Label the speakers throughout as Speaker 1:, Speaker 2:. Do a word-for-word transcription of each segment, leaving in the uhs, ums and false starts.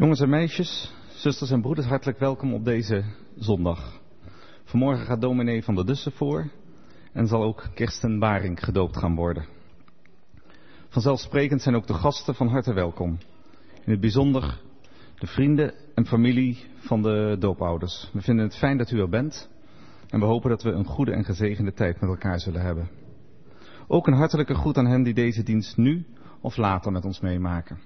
Speaker 1: Jongens en meisjes, zusters en broeders, hartelijk welkom op deze zondag. Vanmorgen gaat dominee Van der Dussen voor en zal ook Kirsten Baring gedoopt gaan worden. Vanzelfsprekend zijn ook de gasten van harte welkom. In het bijzonder de vrienden en familie van de doopouders. We vinden het fijn dat u er bent en we hopen dat we een goede en gezegende tijd met elkaar zullen hebben. Ook een hartelijke groet aan hen die deze dienst nu of later met ons meemaken.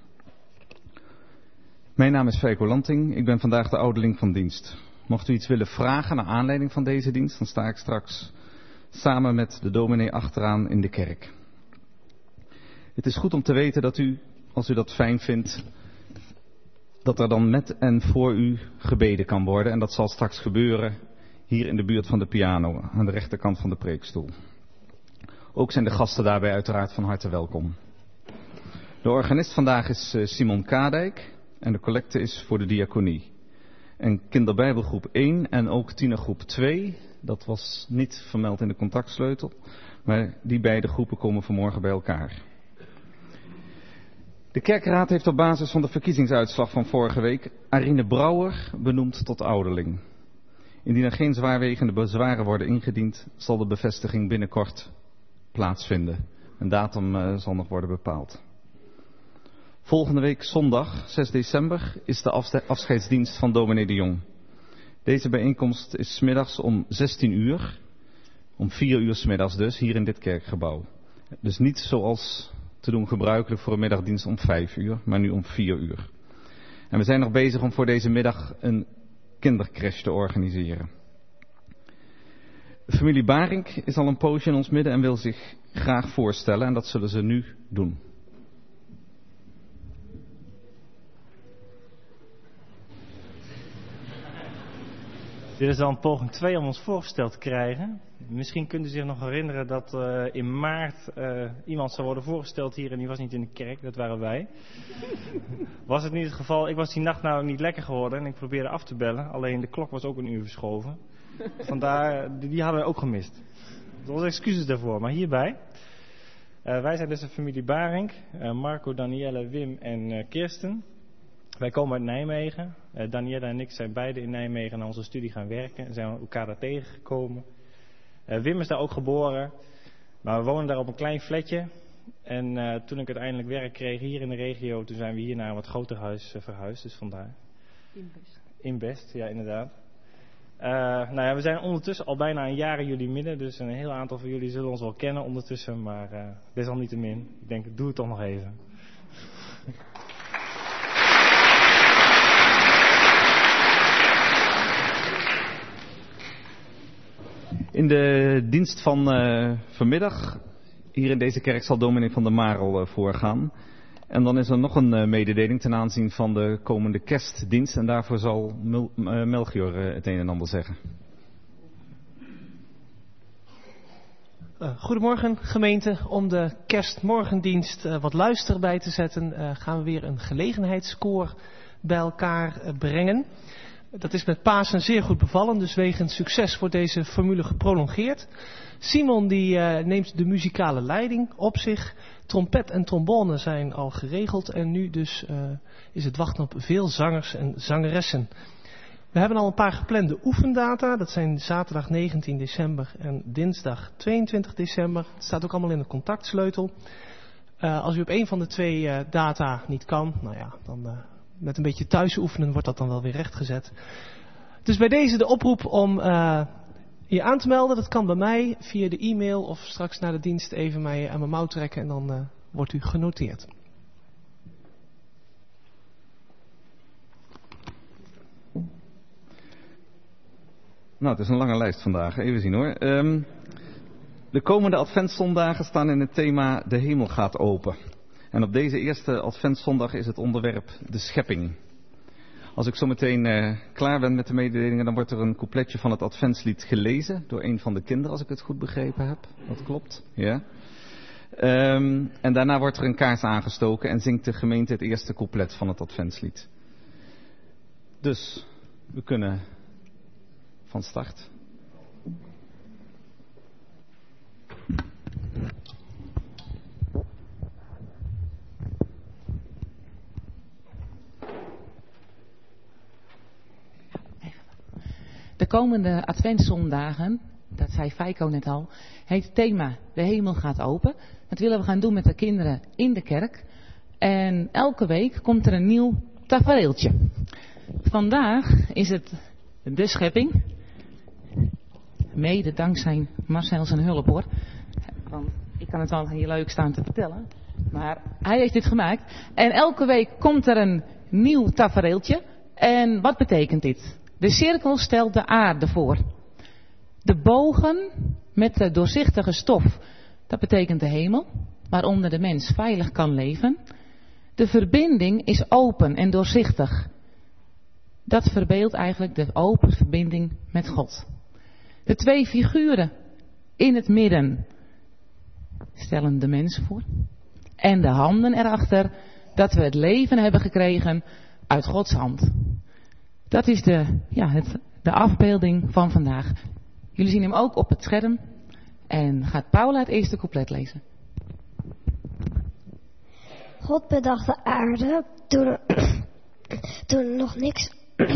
Speaker 1: Mijn naam is Feiko Lanting, ik ben vandaag de ouderling van dienst. Mocht u iets willen vragen naar aanleiding van deze dienst, dan sta ik straks samen met de dominee achteraan in de kerk. Het is goed om te weten dat u, als u dat fijn vindt, dat er dan met en voor u gebeden kan worden. En dat zal straks gebeuren hier in de buurt van de piano, aan de rechterkant van de preekstoel. Ook zijn de gasten daarbij uiteraard van harte welkom. De organist vandaag is Simon Kadijk en de collecte is voor de diaconie. En kinderbijbelgroep één en ook tienergroep twee, dat was niet vermeld in de contactsleutel, maar die beide groepen komen vanmorgen bij elkaar. De kerkraad heeft op basis van de verkiezingsuitslag van vorige week Arine Brouwer benoemd tot ouderling. Indien er geen zwaarwegende bezwaren worden ingediend, zal de bevestiging binnenkort plaatsvinden. Een datum uh, zal nog worden bepaald. Volgende week zondag, zes december, is de afscheidsdienst van dominee de Jong. Deze bijeenkomst is 's middags om zestien uur, om vier uur 's middags dus, hier in dit kerkgebouw. Dus niet zoals te doen gebruikelijk voor een middagdienst om vijf uur, maar nu om vier uur. En we zijn nog bezig om voor deze middag een kindercrash te organiseren. De familie Baring is al een poosje in ons midden en wil zich graag voorstellen en dat zullen ze nu doen.
Speaker 2: Dit is dan poging twee om ons voorgesteld te krijgen. Misschien kunt u zich nog herinneren dat uh, in maart uh, iemand zou worden voorgesteld hier en die was niet in de kerk, dat waren wij. Was het niet het geval, ik was die nacht nou niet lekker geworden en ik probeerde af te bellen, alleen de klok was ook een uur verschoven. Vandaar, die, die hadden we ook gemist. Dat was excuses daarvoor, maar hierbij. Uh, wij zijn dus de familie Baring, uh, Marco, Danielle, Wim en uh, Kirsten. Wij komen uit Nijmegen. Uh, Danielle en ik zijn beide in Nijmegen naar onze studie gaan werken en zijn we elkaar daar tegengekomen. Uh, Wim is daar ook geboren, maar we wonen daar op een klein flatje. En uh, toen ik uiteindelijk werk kreeg hier in de regio, toen zijn we hier naar een wat groter huis uh, verhuisd, dus vandaar.
Speaker 3: In Best.
Speaker 2: In Best, ja inderdaad. Uh, nou ja, we zijn ondertussen al bijna een jaar in jullie midden, dus een heel aantal van jullie zullen ons wel kennen ondertussen, maar uh, desalniettemin, ik denk, doe het toch nog even.
Speaker 1: In de dienst van uh, vanmiddag, hier in deze kerk, zal dominee Van der Marel uh, voorgaan. En dan is er nog een uh, mededeling ten aanzien van de komende kerstdienst. En daarvoor zal Mel- uh, Melchior uh, het een en ander zeggen.
Speaker 4: Uh, goedemorgen gemeente. Om de kerstmorgendienst uh, wat luister bij te zetten, uh, gaan we weer een gelegenheidskoor bij elkaar uh, brengen. Dat is met Pasen zeer goed bevallen, dus wegens succes wordt deze formule geprolongeerd. Simon die uh, neemt de muzikale leiding op zich. Trompet en trombone zijn al geregeld en nu dus uh, is het wachten op veel zangers en zangeressen. We hebben al een paar geplande oefendata, dat zijn zaterdag negentien december en dinsdag tweeëntwintig december. Het staat ook allemaal in de contactsleutel. Uh, als u op een van de twee uh, data niet kan, nou ja, dan... Uh, Met een beetje thuis oefenen wordt dat dan wel weer rechtgezet. Dus bij deze de oproep om uh, je aan te melden. Dat kan bij mij via de e-mail of straks na de dienst even mij aan mijn mouw trekken en dan uh, wordt u genoteerd.
Speaker 1: Nou, het is een lange lijst vandaag. Even zien hoor. Um, de komende adventszondagen staan in het thema De hemel gaat open. En op deze eerste adventszondag is het onderwerp de schepping. Als ik zo meteen uh, klaar ben met de mededelingen, dan wordt er een coupletje van het adventslied gelezen door een van de kinderen, als ik het goed begrepen heb. Dat klopt, ja. Um, en daarna wordt er een kaars aangestoken en zingt de gemeente het eerste couplet van het adventslied. Dus, we kunnen van start.
Speaker 3: komende adventszondagen, dat zei Feiko net al, heet het thema De hemel gaat open. Dat willen we gaan doen met de kinderen in de kerk. En elke week komt er een nieuw tafereeltje. Vandaag is het de schepping. Mede dankzij Marcel zijn hulp hoor. Want ik kan het wel hier leuk staan te vertellen. Maar hij heeft dit gemaakt. En elke week komt er een nieuw tafereeltje. En wat betekent dit? De cirkel stelt de aarde voor. De bogen met de doorzichtige stof, dat betekent de hemel, waaronder de mens veilig kan leven. De verbinding is open en doorzichtig. Dat verbeeldt eigenlijk de open verbinding met God. De twee figuren in het midden stellen de mens voor. En de handen erachter, dat we het leven hebben gekregen uit Gods hand. Dat is de, ja, het, de afbeelding van vandaag. Jullie zien hem ook op het scherm. En gaat Paula het eerste couplet lezen.
Speaker 5: God bedacht de aarde toen er, toen er nog niks...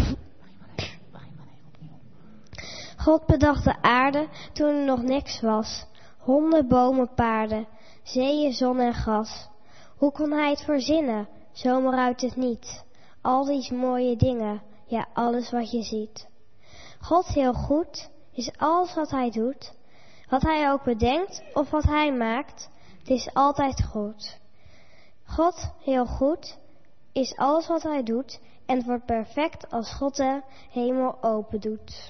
Speaker 5: God bedacht de aarde toen er nog niks was. Honden, bomen, paarden, zeeën, zon en gas. Hoe kon hij het verzinnen, zomaar uit het niet? Al die mooie dingen, ja, alles wat je ziet. God heel goed is alles wat hij doet. Wat hij ook bedenkt of wat hij maakt, het is altijd goed. God heel goed is alles wat hij doet en het wordt perfect als God de hemel open doet.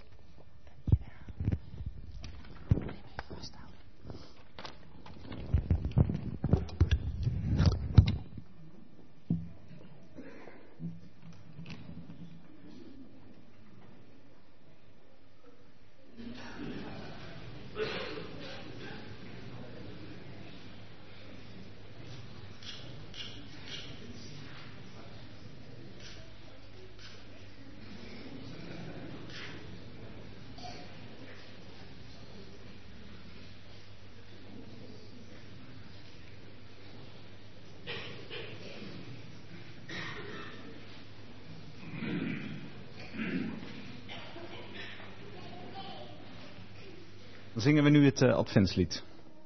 Speaker 1: Dan zingen we nu het uh, adventslied.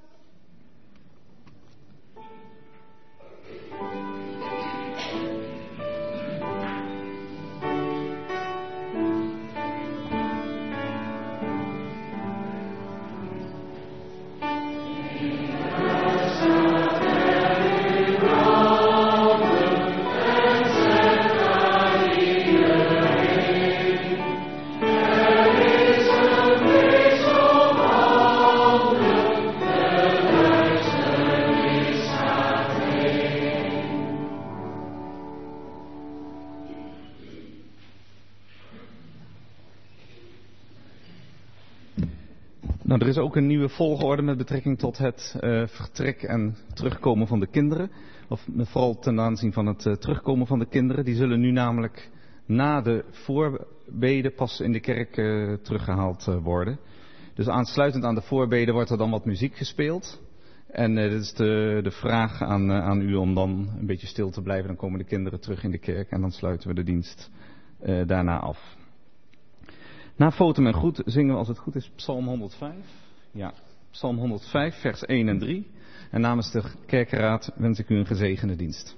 Speaker 1: Nou, er is ook een nieuwe volgorde met betrekking tot het uh, vertrek en terugkomen van de kinderen. Of vooral ten aanzien van het uh, terugkomen van de kinderen. Die zullen nu namelijk na de voorbeden pas in de kerk uh, teruggehaald uh, worden. Dus aansluitend aan de voorbeden wordt er dan wat muziek gespeeld. En uh, dit is de, de vraag aan, uh, aan u om dan een beetje stil te blijven. Dan komen de kinderen terug in de kerk en dan sluiten we de dienst uh, daarna af. Na Fotum en Goed zingen we als het goed is Psalm honderdvijf. Ja, Psalm honderdvijf, vers één en drie. En namens de kerkenraad wens ik u een gezegende dienst.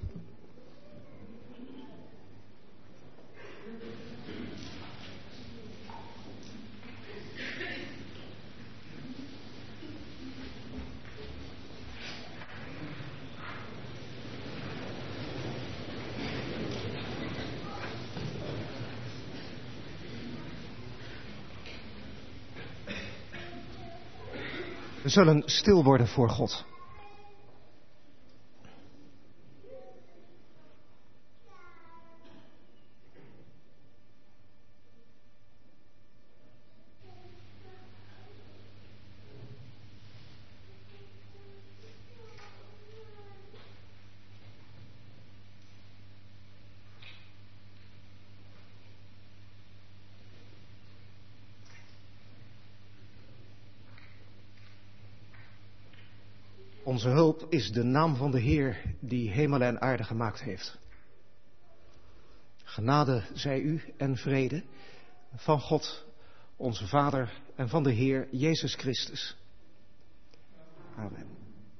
Speaker 6: We zullen stil worden voor God. Onze hulp is de naam van de Heer die hemel en aarde gemaakt heeft. Genade zij u en vrede van God, onze Vader en van de Heer Jezus Christus. Amen.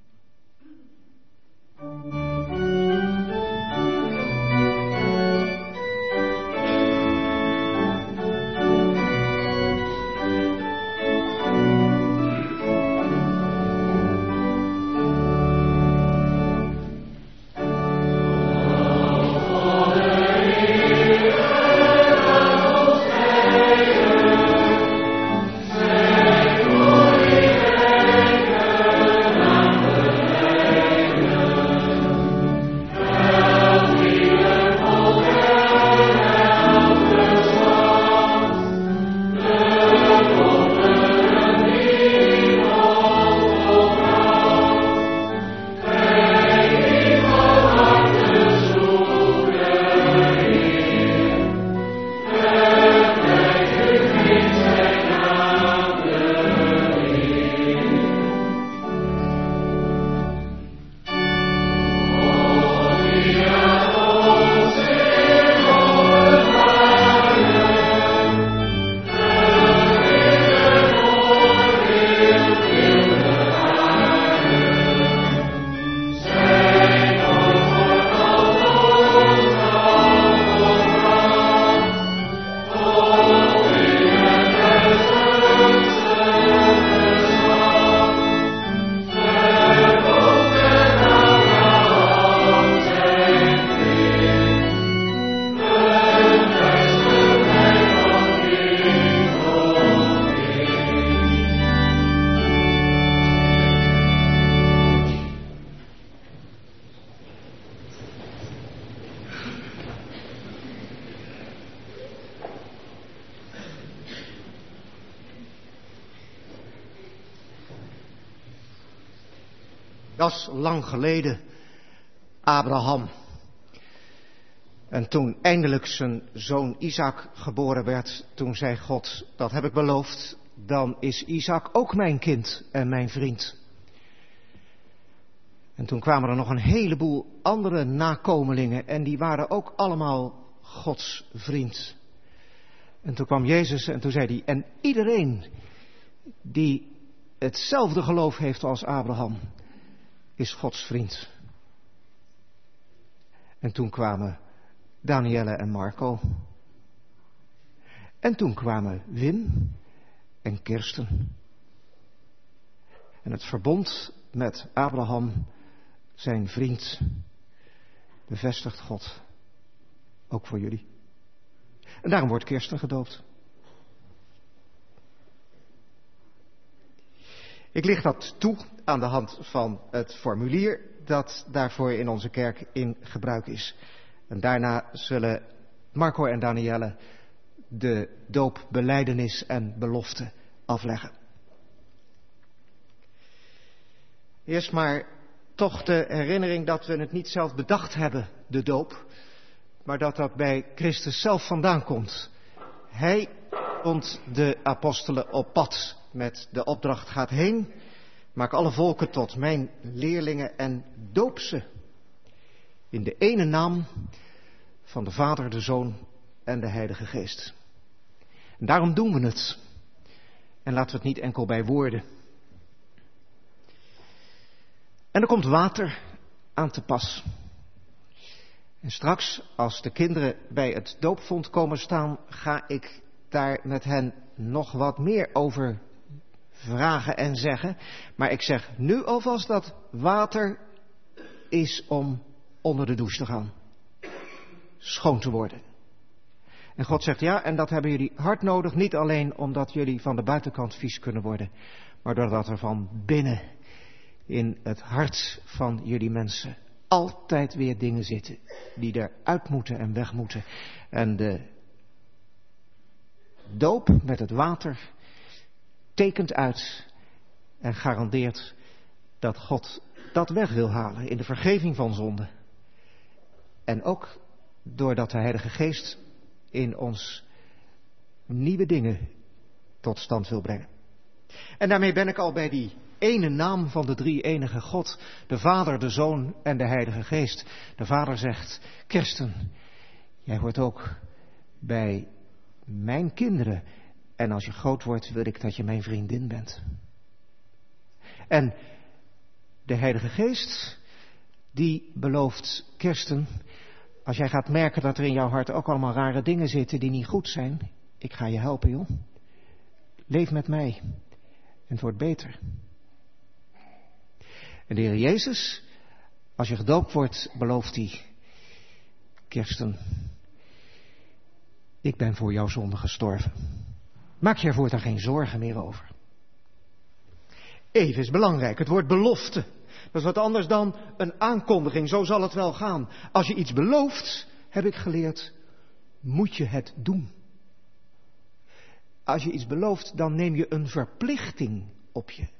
Speaker 6: Dat is lang geleden, Abraham. En toen eindelijk zijn zoon Isaac geboren werd, toen zei God, dat heb ik beloofd, dan is Isaac ook mijn kind en mijn vriend. En toen kwamen er nog een heleboel andere nakomelingen en die waren ook allemaal Gods vriend. En toen kwam Jezus en toen zei hij, en iedereen die hetzelfde geloof heeft als Abraham, is Gods vriend. En toen kwamen Danielle en Marco. En toen kwamen Wim en Kirsten. En het verbond met Abraham, zijn vriend, bevestigt God. Ook voor jullie. En daarom wordt Kirsten gedoopt. Ik licht dat toe aan de hand van het formulier dat daarvoor in onze kerk in gebruik is. En daarna zullen Marco en Danielle de doopbelijdenis en belofte afleggen. Eerst maar toch de herinnering dat we het niet zelf bedacht hebben, de doop, maar dat dat bij Christus zelf vandaan komt. Hij stond de apostelen op pad met de opdracht, gaat heen, maak alle volken tot mijn leerlingen en doop ze in de ene naam van de Vader, de Zoon en de Heilige Geest. En daarom doen we het. En laten we het niet enkel bij woorden. En er komt water aan te pas. En straks, als de kinderen bij het doopvont komen staan, ga ik daar met hen nog wat meer over vragen en zeggen. Maar ik zeg nu alvast dat water is om onder de douche te gaan. Schoon te worden. En God zegt ja, en dat hebben jullie hard nodig. Niet alleen omdat jullie van de buitenkant vies kunnen worden, maar doordat er van binnen in het hart van jullie mensen altijd weer dingen zitten die eruit moeten en weg moeten. En de doop met het water tekent uit en garandeert dat God dat weg wil halen in de vergeving van zonde. En ook doordat de Heilige Geest in ons nieuwe dingen tot stand wil brengen. En daarmee ben ik al bij die ene naam van de drie enige God, de Vader, de Zoon en de Heilige Geest. De Vader zegt, Kirsten, jij hoort ook bij mijn kinderen En als je groot wordt, wil ik dat je mijn vriendin bent. En de Heilige Geest, die belooft Kirsten, als jij gaat merken dat er in jouw hart ook allemaal rare dingen zitten die niet goed zijn, ik ga je helpen, joh. Leef met mij en het wordt beter. En de Heer Jezus, als je gedoopt wordt, belooft hij, Kirsten, ik ben voor jouw zonde gestorven. Maak je er voortaan geen zorgen meer over. Even is belangrijk, het woord belofte. Dat is wat anders dan een aankondiging, zo zal het wel gaan. Als je iets belooft, heb ik geleerd, moet je het doen. Als je iets belooft, dan neem je een verplichting op je.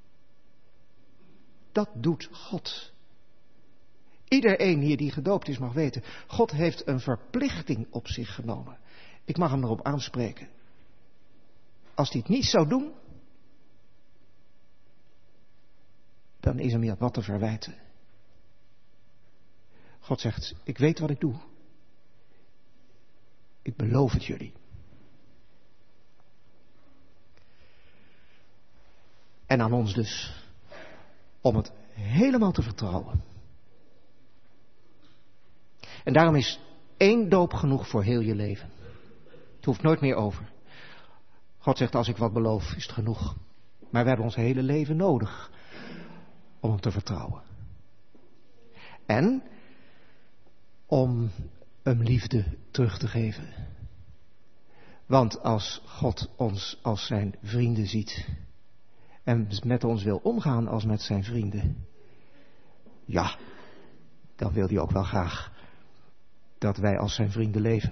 Speaker 6: Dat doet God. Iedereen hier die gedoopt is mag weten, God heeft een verplichting op zich genomen. Ik mag hem erop aanspreken. Als hij het niet zou doen, dan is hem hier wat te verwijten. God zegt, ik weet wat ik doe. Ik beloof het jullie. En aan ons dus, om het helemaal te vertrouwen. En daarom is één doop genoeg voor heel je leven. Het hoeft nooit meer over. God zegt, als ik wat beloof, is het genoeg. Maar we hebben ons hele leven nodig om hem te vertrouwen. En om hem liefde terug te geven. Want als God ons als zijn vrienden ziet en met ons wil omgaan als met zijn vrienden, ja, dan wil hij ook wel graag dat wij als zijn vrienden leven.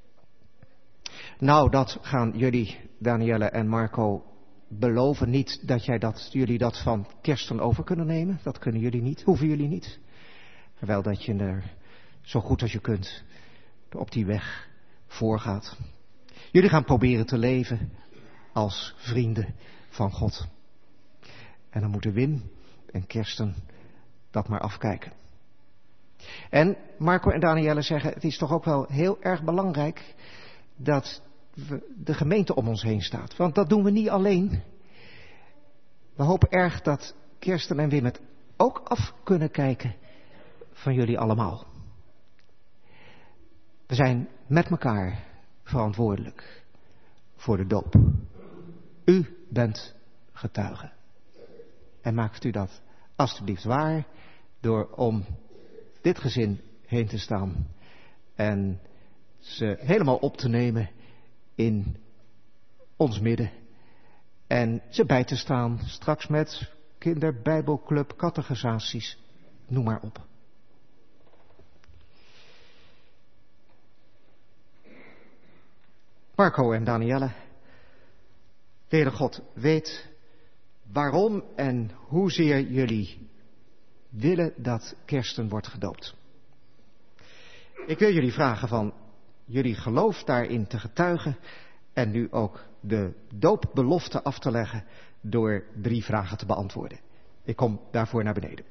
Speaker 6: Nou, dat gaan jullie, Danielle en Marco, beloven. Niet dat jij dat, jullie dat van Kirsten over kunnen nemen. Dat kunnen jullie niet, hoeven jullie niet. Terwijl dat je er zo goed als je kunt op die weg voorgaat. Jullie gaan proberen te leven als vrienden van God. En dan moeten Wim en Kirsten dat maar afkijken. En Marco en Danielle zeggen, het is toch ook wel heel erg belangrijk dat we, de gemeente om ons heen staat. Want dat doen we niet alleen. We hopen erg dat Kirsten en Wim het ook af kunnen kijken van jullie allemaal. We zijn met elkaar verantwoordelijk voor de doop. U bent getuige. En maakt u dat alstublieft waar door om dit gezin heen te staan en ze helemaal op te nemen in ons midden en ze bij te staan straks met kinderbijbelclub, catechisaties, noem maar op. Marco en Danielle, de Heere God weet waarom en hoezeer jullie willen dat Kirsten wordt gedoopt. Ik wil jullie vragen van jullie geloof daarin te getuigen en nu ook de doopbelofte af te leggen door drie vragen te beantwoorden. Ik kom daarvoor naar beneden.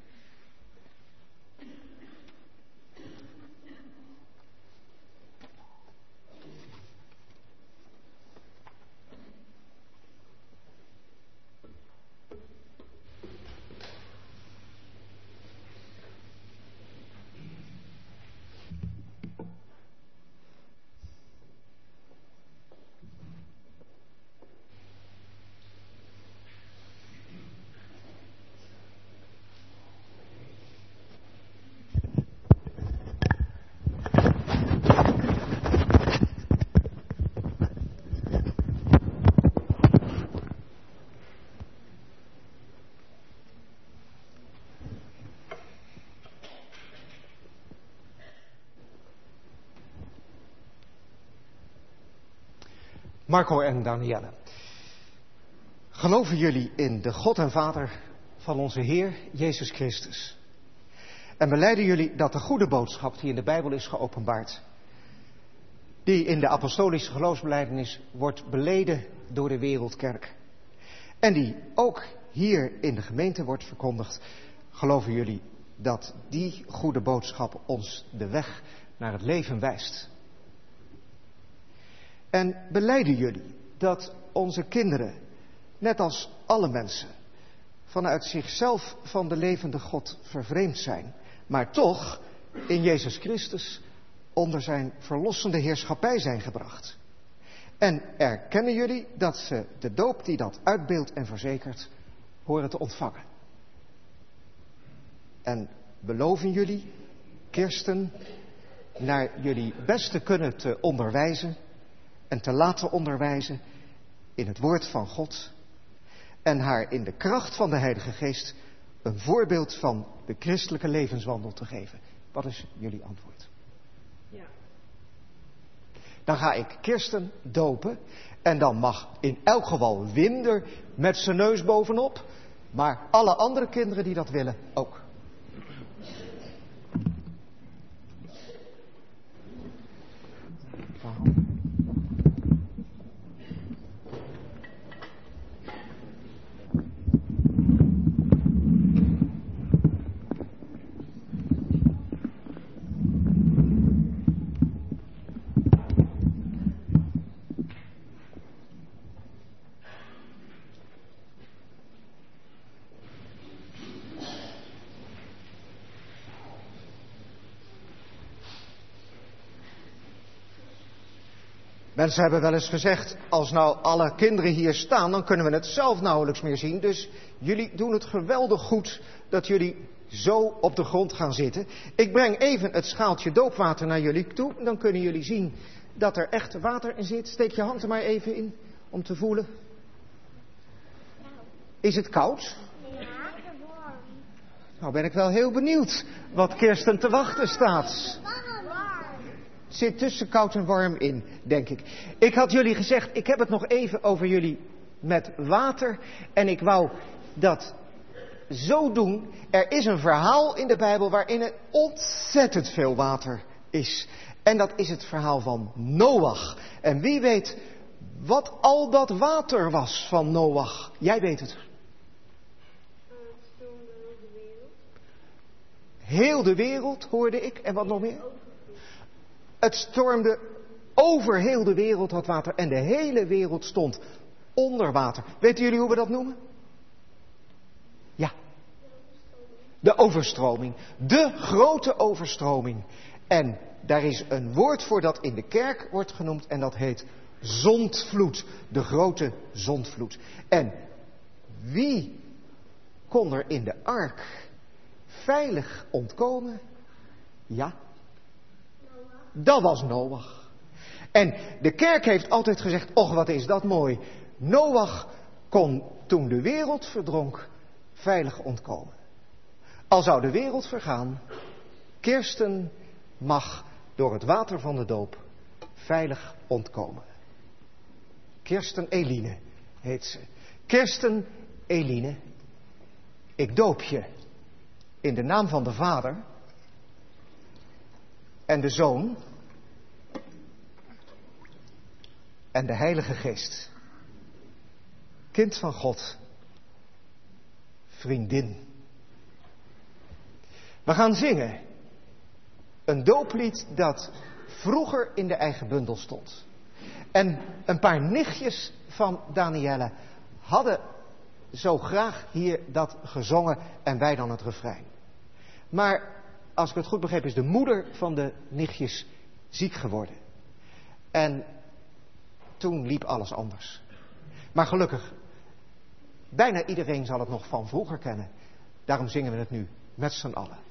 Speaker 6: Marco en Danielle, geloven jullie in de God en Vader van onze Heer Jezus Christus? En belijden jullie dat de goede boodschap die in de Bijbel is geopenbaard, die in de apostolische geloofsbelijdenis wordt beleden door de wereldkerk en die ook hier in de gemeente wordt verkondigd, geloven jullie dat die goede boodschap ons de weg naar het leven wijst? En belijden jullie dat onze kinderen, net als alle mensen, vanuit zichzelf van de levende God vervreemd zijn, maar toch in Jezus Christus onder zijn verlossende heerschappij zijn gebracht. En erkennen jullie dat ze de doop die dat uitbeeldt en verzekert, horen te ontvangen? En beloven jullie Kirsten naar jullie beste kunnen te onderwijzen en te laten onderwijzen in het woord van God en haar in de kracht van de Heilige Geest een voorbeeld van de christelijke levenswandel te geven? Wat is jullie antwoord? Ja. Dan ga ik Kirsten dopen en dan mag in elk geval Wim er met zijn neus bovenop, maar alle andere kinderen die dat willen ook. Mensen hebben wel eens gezegd, als nou alle kinderen hier staan, dan kunnen we het zelf nauwelijks meer zien. Dus jullie doen het geweldig goed dat jullie zo op de grond gaan zitten. Ik breng even het schaaltje doopwater naar jullie toe. Dan kunnen jullie zien dat er echt water in zit. Steek je hand er maar even in om te voelen. Is het koud? Ja, warm. Nou ben ik wel heel benieuwd wat Kirsten te wachten staat. Het zit tussen koud en warm in, denk ik. Ik had jullie gezegd, ik heb het nog even over jullie met water. En ik wou dat zo doen. Er is een verhaal in de Bijbel waarin er ontzettend veel water is. En dat is het verhaal van Noach. En wie weet wat al dat water was van Noach? Jij weet het. Heel de wereld, hoorde ik. En wat nog meer? Het stormde over heel de wereld, dat water. En de hele wereld stond onder water. Weten jullie hoe we dat noemen? Ja. De overstroming. De grote overstroming. En daar is een woord voor dat in de kerk wordt genoemd. En dat heet zondvloed. De grote zondvloed. En wie kon er in de ark veilig ontkomen? Ja. Dat was Noach. En de kerk heeft altijd gezegd, och wat is dat mooi. Noach kon toen de wereld verdronk veilig ontkomen. Al zou de wereld vergaan, Kirsten mag door het water van de doop veilig ontkomen. Kirsten Eline heet ze. Kirsten Eline, ik doop je in de naam van de Vader en de Zoon en de Heilige Geest. Kind van God, vriendin. We gaan zingen een dooplied dat vroeger in de eigen bundel stond. En een paar nichtjes van Danielle hadden zo graag hier dat gezongen en wij dan het refrein. Maar als ik het goed begreep is de moeder van de nichtjes ziek geworden. En toen liep alles anders. Maar gelukkig, bijna iedereen zal het nog van vroeger kennen. Daarom zingen we het nu met z'n allen.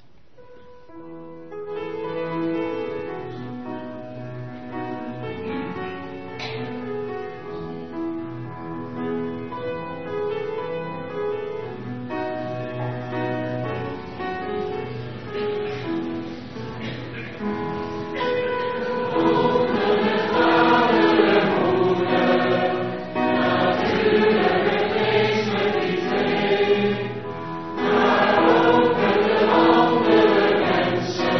Speaker 7: Mensen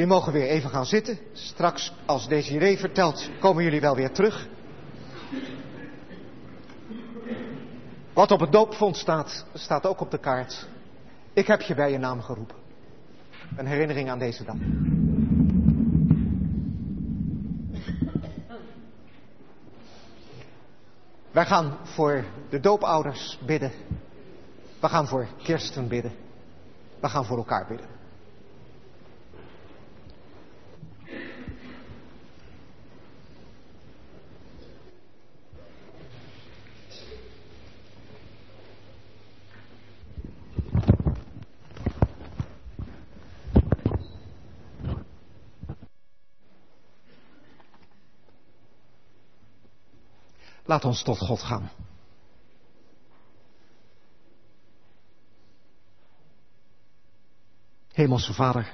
Speaker 6: Jullie mogen weer even gaan zitten. Straks, als Desiree vertelt, komen jullie wel weer terug. Wat op het doopvont staat, staat ook op de kaart. Ik heb je bij je naam geroepen. Een herinnering aan deze dag. Wij gaan voor de doopouders bidden. We gaan voor Kirsten bidden. We gaan voor elkaar bidden. Laat ons tot God gaan. Hemelse Vader,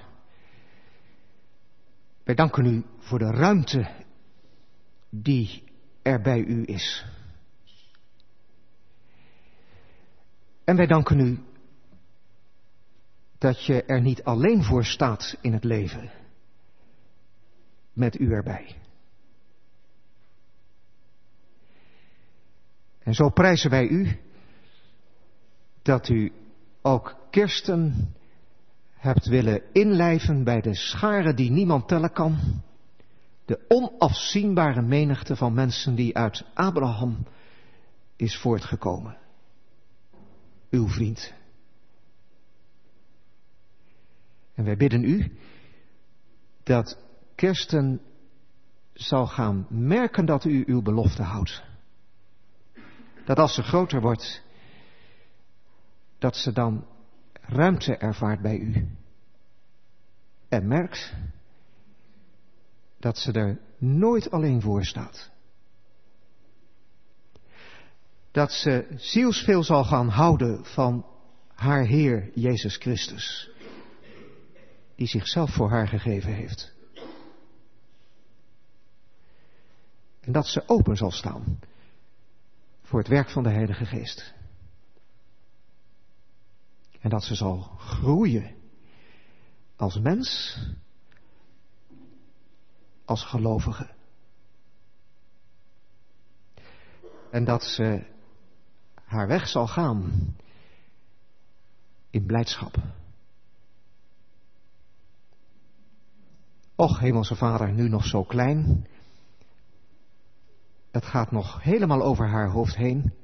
Speaker 6: wij danken u voor de ruimte die er bij u is. En wij danken u dat je er niet alleen voor staat in het leven, met u erbij. En zo prijzen wij u dat u ook Kirsten hebt willen inlijven bij de schare die niemand tellen kan. De onafzienbare menigte van mensen die uit Abraham is voortgekomen. Uw vriend. En wij bidden u dat Kirsten zal gaan merken dat u uw belofte houdt. Dat als ze groter wordt, dat ze dan ruimte ervaart bij u. En merkt dat ze er nooit alleen voor staat. Dat ze zielsveel zal gaan houden van haar Heer Jezus Christus, die zichzelf voor haar gegeven heeft. En dat ze open zal staan voor het werk van de Heilige Geest. En dat ze zal groeien als mens, als gelovige. En dat ze haar weg zal gaan in blijdschap. Och, Hemelse Vader, nu nog zo klein. Het gaat nog helemaal over haar hoofd heen.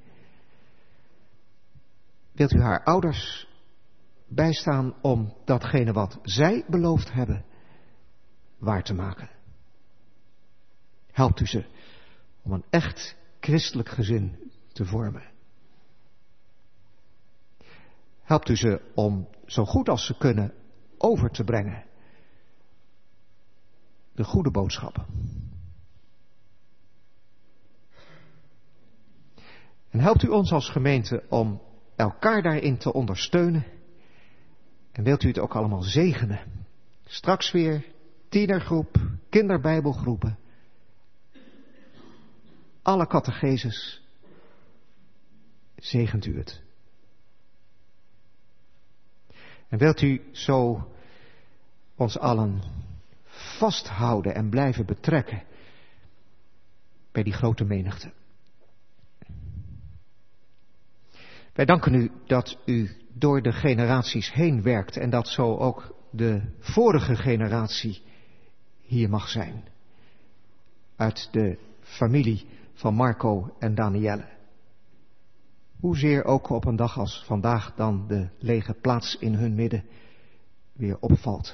Speaker 6: Wilt u haar ouders bijstaan om datgene wat zij beloofd hebben waar te maken? Helpt u ze om een echt christelijk gezin te vormen. Helpt u ze om zo goed als ze kunnen over te brengen de goede boodschappen. En helpt u ons als gemeente om elkaar daarin te ondersteunen. En wilt u het ook allemaal zegenen. Straks weer tienergroep, kinderbijbelgroepen. Alle catecheses. Zegent u het. En wilt u zo ons allen vasthouden en blijven betrekken bij die grote menigte. Wij danken u dat u door de generaties heen werkt en dat zo ook de vorige generatie hier mag zijn. Uit de familie van Marco en Danielle. Hoezeer ook op een dag als vandaag dan de lege plaats in hun midden weer opvalt.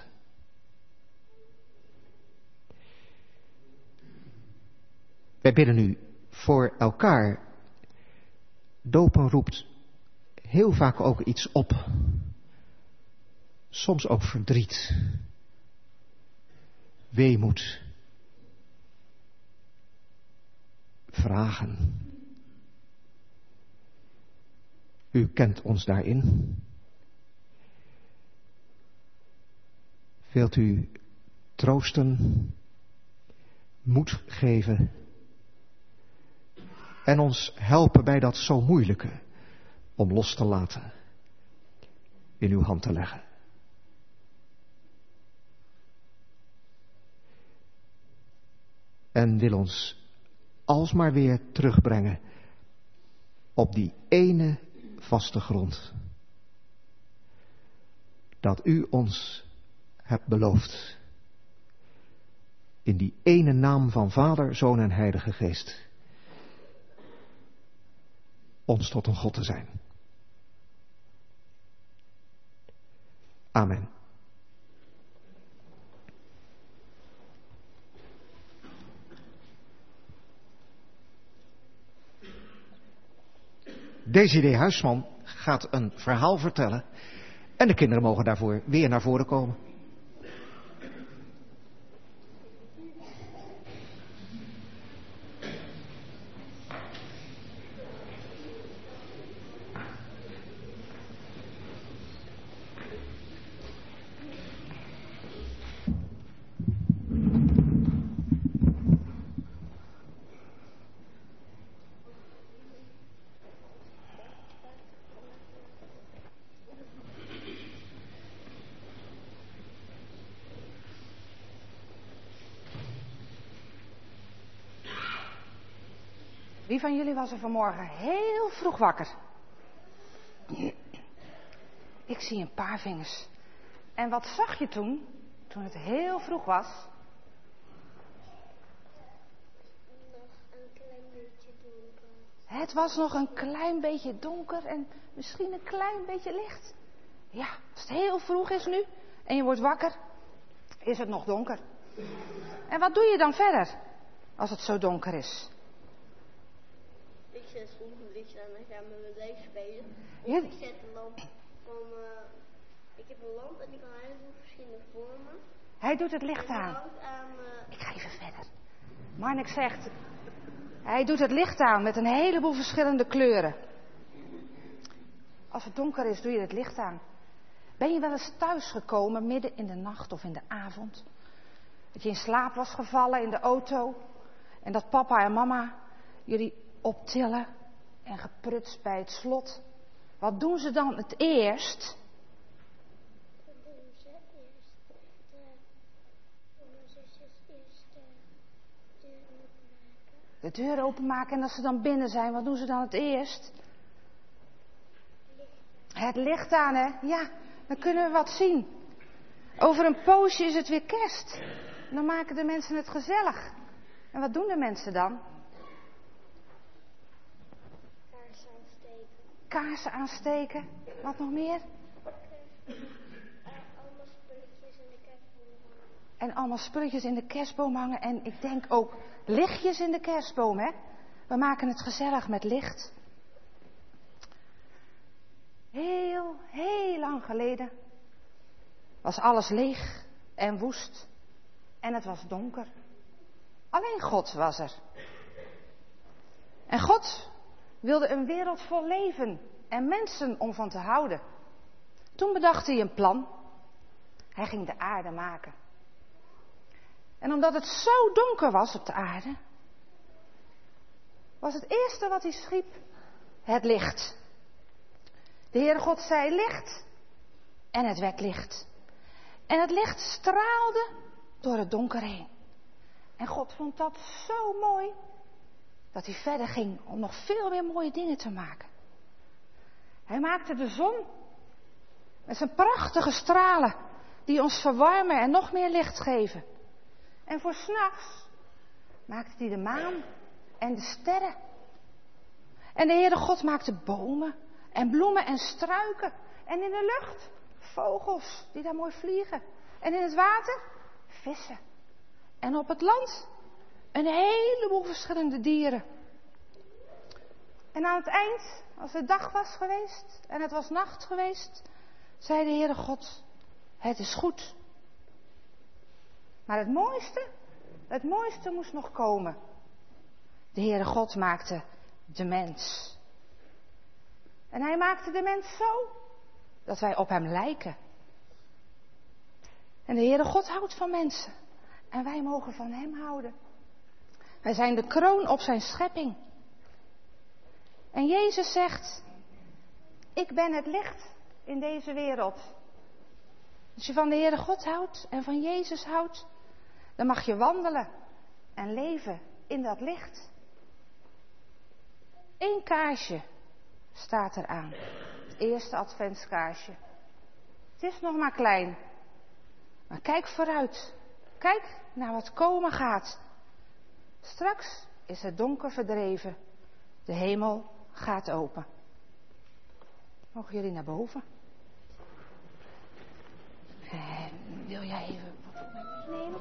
Speaker 6: Wij bidden u voor elkaar. Dopen roept heel vaak ook iets op. Soms ook verdriet. Weemoed. Vragen. U kent ons daarin. Wilt u troosten, moed geven en ons helpen bij dat zo moeilijke om los te laten, in uw hand te leggen. en wil ons alsmaar weer terugbrengen op die ene vaste grond dat u ons hebt beloofd. In die ene naam van Vader, Zoon en Heilige Geest. Ons tot een God te zijn. Amen. Desiree Huisman gaat een verhaal vertellen en de kinderen mogen daarvoor weer naar voren komen.
Speaker 7: Wie van jullie was er vanmorgen heel vroeg wakker? Ik zie een paar vingers. En wat zag je toen, toen het heel vroeg was?
Speaker 5: Nog een klein beetje donker.
Speaker 7: Het was nog een klein beetje donker en misschien een klein beetje licht. Ja, als het heel vroeg is nu en je wordt wakker, is het nog donker. En wat doe je dan verder als het zo donker is?
Speaker 5: Ik zet soms een lichtje aan en ga met mijn lijf spelen.
Speaker 7: Ja.
Speaker 5: Ik zet een lamp van, uh, ik heb een lamp en die kan heel veel verschillende vormen.
Speaker 7: Hij doet het licht
Speaker 5: En
Speaker 7: aan.
Speaker 5: houdt aan uh,
Speaker 7: Ik ga even verder. Marnik zegt, hij doet het licht aan met een heleboel verschillende kleuren. Als het donker is, doe je het licht aan. Ben je wel eens thuisgekomen midden in de nacht of in de avond? Dat je in slaap was gevallen in de auto en dat papa en mama jullie optillen en geprutst bij het slot. Wat doen ze dan het eerst?
Speaker 5: dan doen ze eerst de, doen mijn zusjes eerst de deur openmaken.
Speaker 7: De deur openmaken en als ze dan binnen zijn, wat doen ze dan het eerst? Het licht aan, hè? Ja, dan kunnen we wat zien. Over een poosje is het weer kerst. En dan maken de mensen het gezellig. En wat doen de mensen dan?
Speaker 5: Kaarsen aansteken.
Speaker 7: Kaarsen aansteken. Wat nog meer?
Speaker 5: Uh, allemaal spulletjes in de kerstboom hangen.
Speaker 7: En allemaal spulletjes in de kerstboom hangen. En ik denk ook lichtjes in de kerstboom, hè? We maken het gezellig met licht. Heel, heel lang geleden was alles leeg en woest. En het was donker. Alleen God was er. En God wilde een wereld vol leven en mensen om van te houden. Toen bedacht hij een plan. Hij ging de aarde maken. En omdat het zo donker was op de aarde, was het eerste wat hij schiep het licht. De Heere God zei licht en het werd licht. En het licht straalde door het donker heen. En God vond dat zo mooi dat hij verder ging om nog veel meer mooie dingen te maken. Hij maakte de zon met zijn prachtige stralen die ons verwarmen en nog meer licht geven. En voor 's nachts maakte hij de maan en de sterren. En de Heere God maakte bomen en bloemen en struiken. En in de lucht vogels die daar mooi vliegen. En in het water vissen. En op het land een heleboel verschillende dieren. En aan het eind, als het dag was geweest en het was nacht geweest, zei de Heere God, het is goed. Maar het mooiste, het mooiste moest nog komen. De Heere God maakte de mens. En hij maakte de mens zo dat wij op hem lijken. En de Heere God houdt van mensen. En wij mogen van hem houden. Wij zijn de kroon op zijn schepping. En Jezus zegt, ik ben het licht in deze wereld. Als je van de Heere God houdt en van Jezus houdt, dan mag je wandelen en leven in dat licht. Eén kaarsje staat er aan. Het eerste adventskaarsje. Het is nog maar klein. Maar kijk vooruit. Kijk naar wat komen gaat. Straks is het donker verdreven. De hemel gaat open. Mogen jullie naar boven? Eh, wil jij even wat nemen?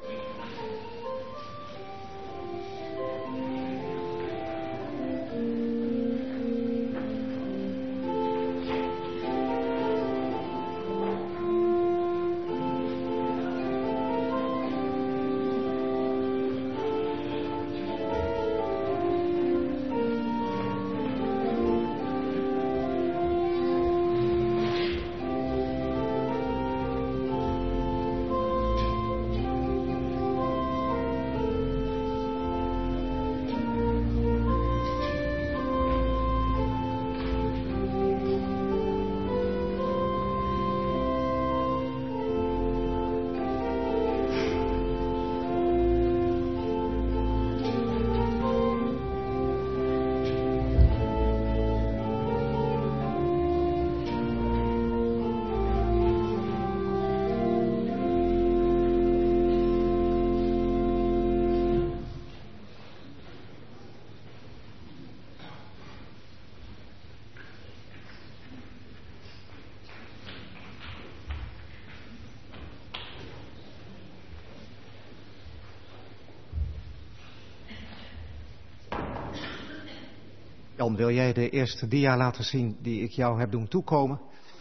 Speaker 6: Jan, wil jij de eerste dia laten zien die ik jou heb doen toekomen?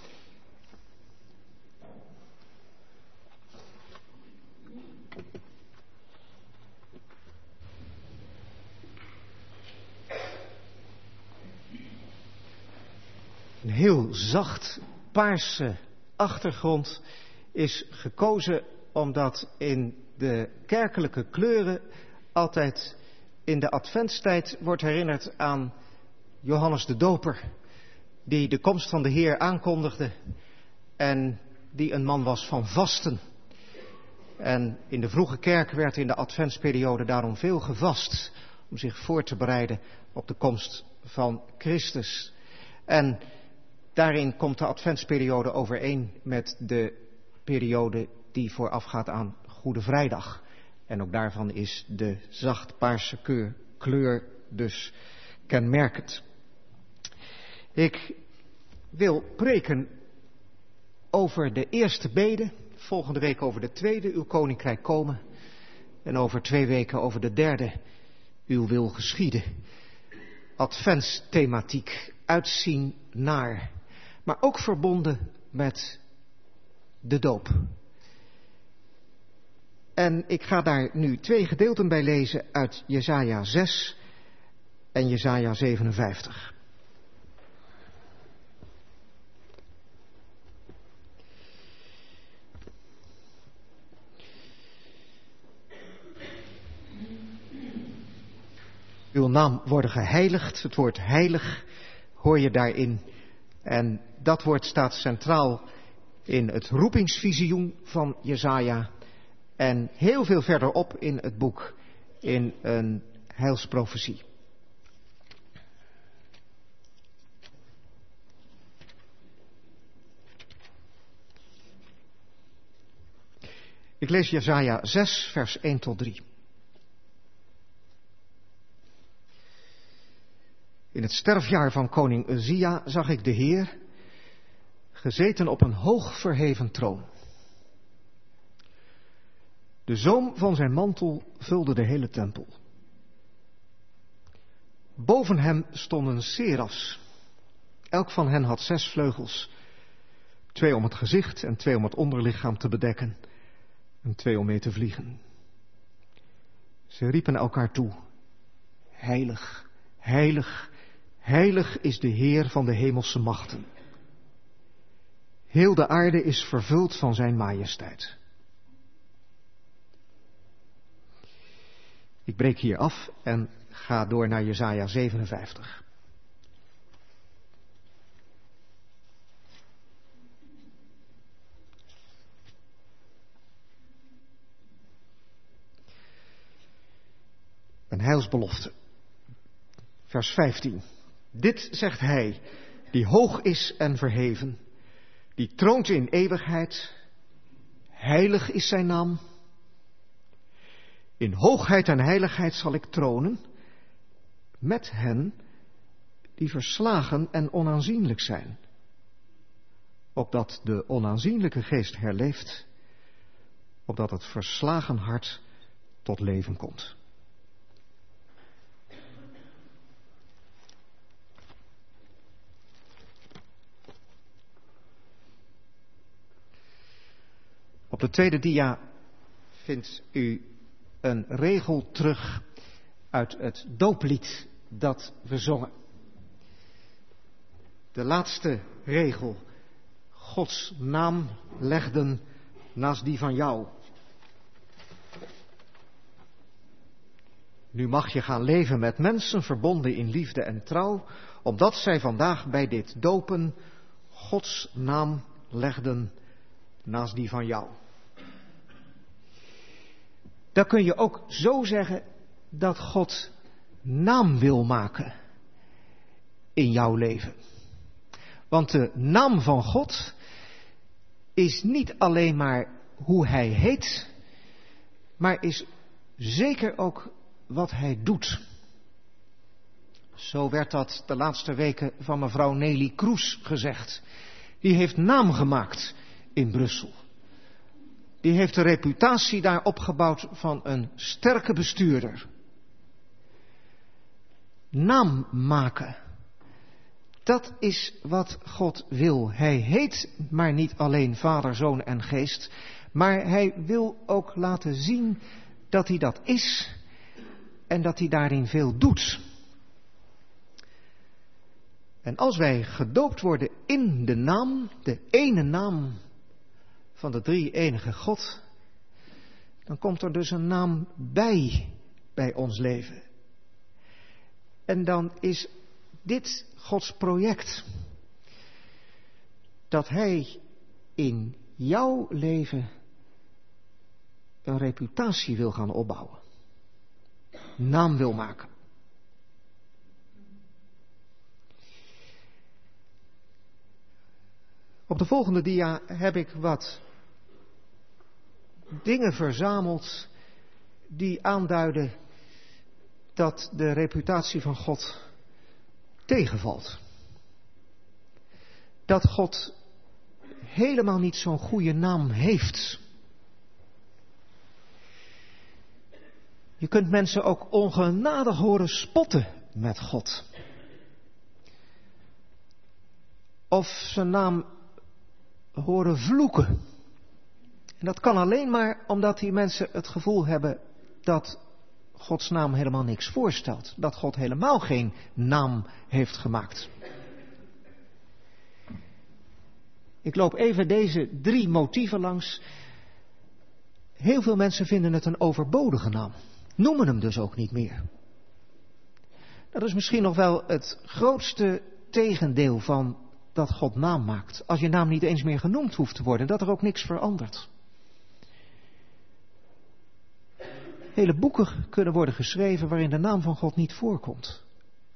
Speaker 6: Een heel zacht paarse achtergrond is gekozen omdat in de kerkelijke kleuren altijd in de adventstijd wordt herinnerd aan Johannes de Doper, die de komst van de Heer aankondigde en die een man was van vasten. En in de vroege kerk werd in de adventsperiode daarom veel gevast om zich voor te bereiden op de komst van Christus. En daarin komt de adventsperiode overeen met de periode die voorafgaat aan Goede Vrijdag. En ook daarvan is de zacht paarse kleur dus kenmerkend. Ik wil preken over de eerste bede, volgende week over de tweede, uw koninkrijk komen. En over twee weken over de derde, uw wil geschieden. Adventsthematiek, uitzien naar, maar ook verbonden met de doop. En ik ga daar nu twee gedeelten bij lezen uit Jesaja zes en Jesaja zevenenvijftig. Uw naam worden geheiligd, het woord heilig hoor je daarin. En dat woord staat centraal in het roepingsvisioen van Jesaja. En heel veel verderop in het boek in een heilsprofetie. Ik lees Jesaja zes, vers één tot drie. In het sterfjaar van koning Uzia zag ik de Heer, gezeten op een hoog verheven troon. De zoom van zijn mantel vulde de hele tempel. Boven hem stonden serafs. Elk van hen had zes vleugels. Twee om het gezicht en twee om het onderlichaam te bedekken. En twee om mee te vliegen. Ze riepen elkaar toe. Heilig, heilig, heilig is de Heer van de hemelse machten. Heel de aarde is vervuld van zijn majesteit. Ik breek hier af en ga door naar Jesaja zevenenvijftig. Een heilsbelofte. Vers vijftien. Dit zegt hij, die hoog is en verheven, die troont in eeuwigheid. Heilig is zijn naam. In hoogheid en heiligheid zal ik tronen met hen die verslagen en onaanzienlijk zijn, opdat de onaanzienlijke geest herleeft, opdat het verslagen hart tot leven komt. Op de tweede dia vindt u een regel terug uit het dooplied dat we zongen. De laatste regel. Gods naam legden naast die van jou. Nu mag je gaan leven met mensen verbonden in liefde en trouw, omdat zij vandaag bij dit dopen Gods naam legden naast die van jou. Dan kun je ook zo zeggen dat God naam wil maken in jouw leven. Want de naam van God is niet alleen maar hoe hij heet, maar is zeker ook wat hij doet. Zo werd dat de laatste weken van mevrouw Nelly Kroes gezegd. Die heeft naam gemaakt in Brussel. Die heeft de reputatie daar opgebouwd van een sterke bestuurder. Naam maken. Dat is wat God wil. Hij heet maar niet alleen Vader, Zoon en Geest, maar hij wil ook laten zien dat hij dat is en dat hij daarin veel doet. En als wij gedoopt worden in de naam, de ene naam van de drie-enige God, dan komt er dus een naam bij, bij ons leven. En dan is dit Gods project. Dat hij in jouw leven een reputatie wil gaan opbouwen. Naam wil maken. Op de volgende dia heb ik wat dingen verzameld die aanduiden dat de reputatie van God tegenvalt. Dat God helemaal niet zo'n goede naam heeft. Je kunt mensen ook ongenadig horen spotten met God. Of zijn naam horen vloeken. En dat kan alleen maar omdat die mensen het gevoel hebben dat Gods naam helemaal niks voorstelt. Dat God helemaal geen naam heeft gemaakt. Ik loop even deze drie motieven langs. Heel veel mensen vinden het een overbodige naam. Noemen hem dus ook niet meer. Dat is misschien nog wel het grootste tegendeel van dat God naam maakt. Als je naam niet eens meer genoemd hoeft te worden, dat er ook niks verandert. Hele boeken kunnen worden geschreven waarin de naam van God niet voorkomt.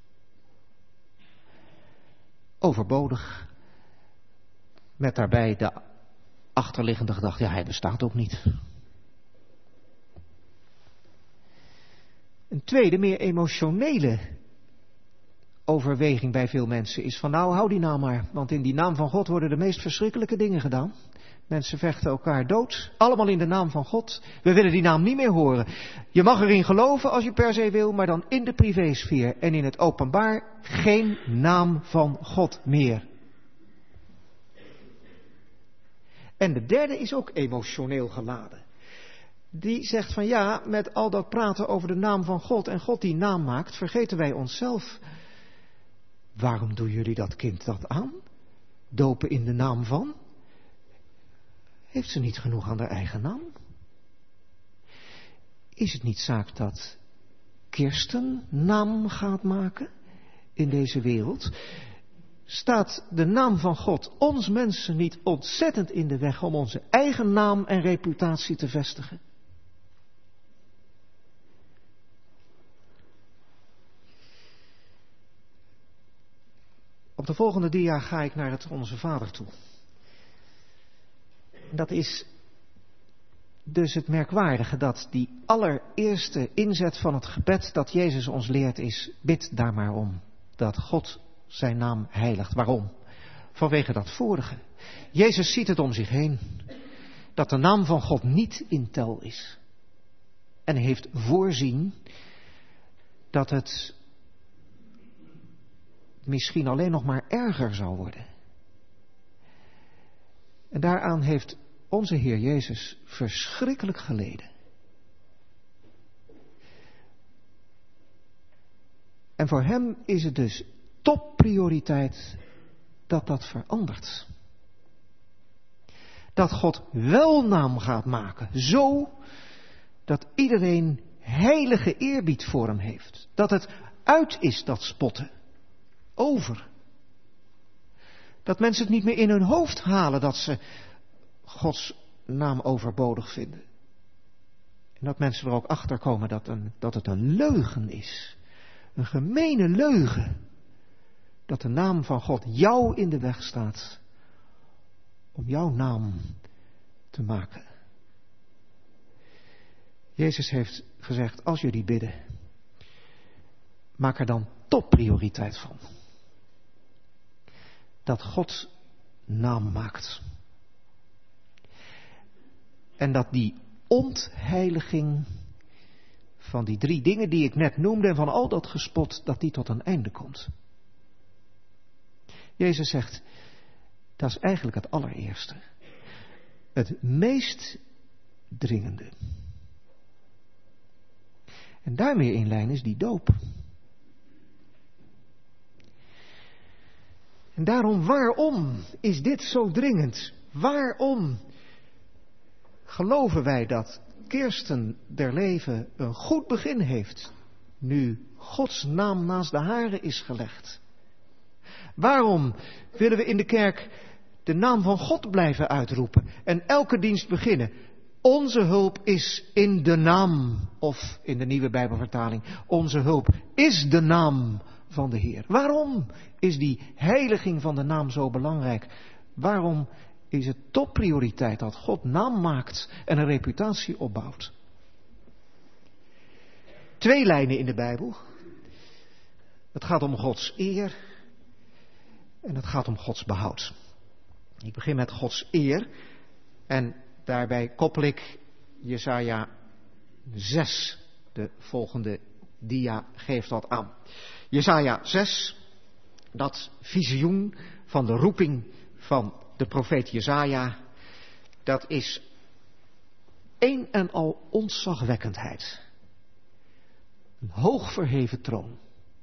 Speaker 6: Overbodig. Met daarbij de achterliggende gedachte, ja, hij bestaat ook niet. Een tweede, meer emotionele overweging bij veel mensen is van nou, hou die naam maar. Want in die naam van God worden de meest verschrikkelijke dingen gedaan. Mensen vechten elkaar dood. Allemaal in de naam van God. We willen die naam niet meer horen. Je mag erin geloven als je per se wil, maar dan in de privésfeer. En in het openbaar geen naam van God meer. En de derde is ook emotioneel geladen. Die zegt van ja, met al dat praten over de naam van God en God die naam maakt, vergeten wij onszelf. Waarom doen jullie dat kind dat aan? Dopen in de naam van? Heeft ze niet genoeg aan haar eigen naam? Is het niet zaak dat Kirsten naam gaat maken in deze wereld? Staat de naam van God ons mensen niet ontzettend in de weg om onze eigen naam en reputatie te vestigen? de volgende dia ga ik naar het Onze Vader toe. Dat is dus het merkwaardige dat die allereerste inzet van het gebed dat Jezus ons leert is: bid daar maar om, dat God zijn naam heiligt. Waarom? Vanwege dat vorige. Jezus ziet het om zich heen, dat de naam van God niet in tel is. En hij heeft voorzien dat het misschien alleen nog maar erger zou worden. En daaraan heeft onze Heer Jezus verschrikkelijk geleden. En voor hem is het dus topprioriteit dat dat verandert. Dat God wel naam gaat maken, zo dat iedereen heilige eerbied voor hem heeft. Dat het uit is, dat spotten. Over. Dat mensen het niet meer in hun hoofd halen dat ze Gods naam overbodig vinden. En dat mensen er ook achter komen dat, een, dat het een leugen is. Een gemene leugen. Dat de naam van God jou in de weg staat om jouw naam te maken. Jezus heeft gezegd, als jullie bidden, maak er dan topprioriteit van. Dat God naam maakt. En dat die ontheiliging van die drie dingen die ik net noemde en van al dat gespot, dat die tot een einde komt. Jezus zegt, dat is eigenlijk het allereerste. Het meest dringende. En daarmee in lijn is die doop. En daarom, waarom is dit zo dringend? Waarom geloven wij dat Kirsten der leven een goed begin heeft, nu Gods naam naast de hare is gelegd? Waarom willen we in de kerk de naam van God blijven uitroepen en elke dienst beginnen? Onze hulp is in de naam, of in de nieuwe Bijbelvertaling, onze hulp is de naam van de Heer. Waarom is die heiliging van de naam zo belangrijk? Waarom is het topprioriteit dat God naam maakt en een reputatie opbouwt? Twee lijnen in de Bijbel. Het gaat om Gods eer en het gaat om Gods behoud. Ik begin met Gods eer en daarbij koppel ik Jesaja zes. De volgende dia geeft dat aan. Jesaja zes, dat visioen van de roeping van de profeet Jesaja, dat is een en al ontzagwekkendheid. Een hoog verheven troon.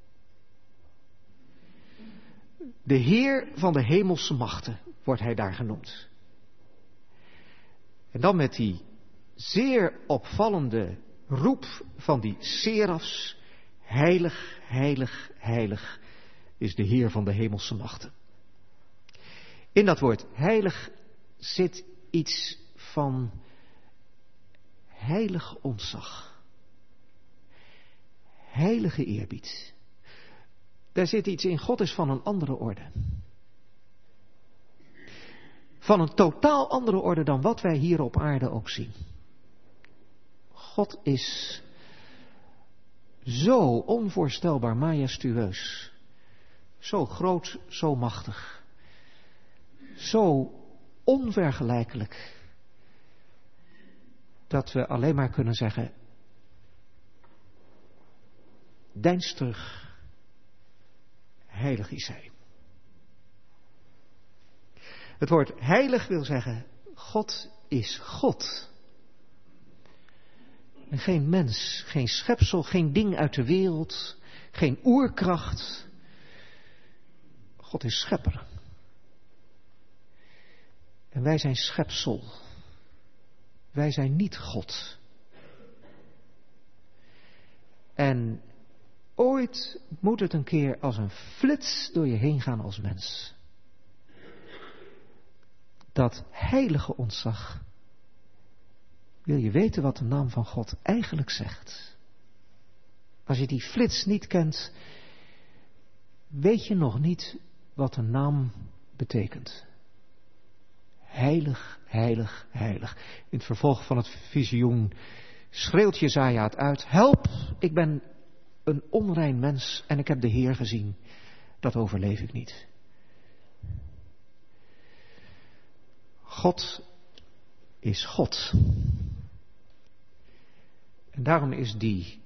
Speaker 6: De Heer van de hemelse machten wordt hij daar genoemd. En dan met die zeer opvallende roep van die serafs: heilig, heilig, heilig is de Heer van de hemelse machten. In dat woord heilig zit iets van heilig ontzag. Heilige eerbied. Daar zit iets in. God is van een andere orde. Van een totaal andere orde dan wat wij hier op aarde ook zien. God is zo onvoorstelbaar majestueus. Zo groot, zo machtig. Zo onvergelijkelijk. Dat we alleen maar kunnen zeggen: deins terug. Heilig is hij. Het woord heilig wil zeggen: God is God. En geen mens, geen schepsel, geen ding uit de wereld, geen oerkracht. God is schepper. En wij zijn schepsel. Wij zijn niet God. En ooit moet het een keer als een flits door je heen gaan als mens. Dat heilige ontzag. Wil je weten wat de naam van God eigenlijk zegt? Als je die flits niet kent, weet je nog niet wat de naam betekent. Heilig, heilig, heilig. In het vervolg van het visioen schreeuwt Jesaja het uit. Help, ik ben een onrein mens en ik heb de Heer gezien. Dat overleef ik niet. God is God. En daarom is die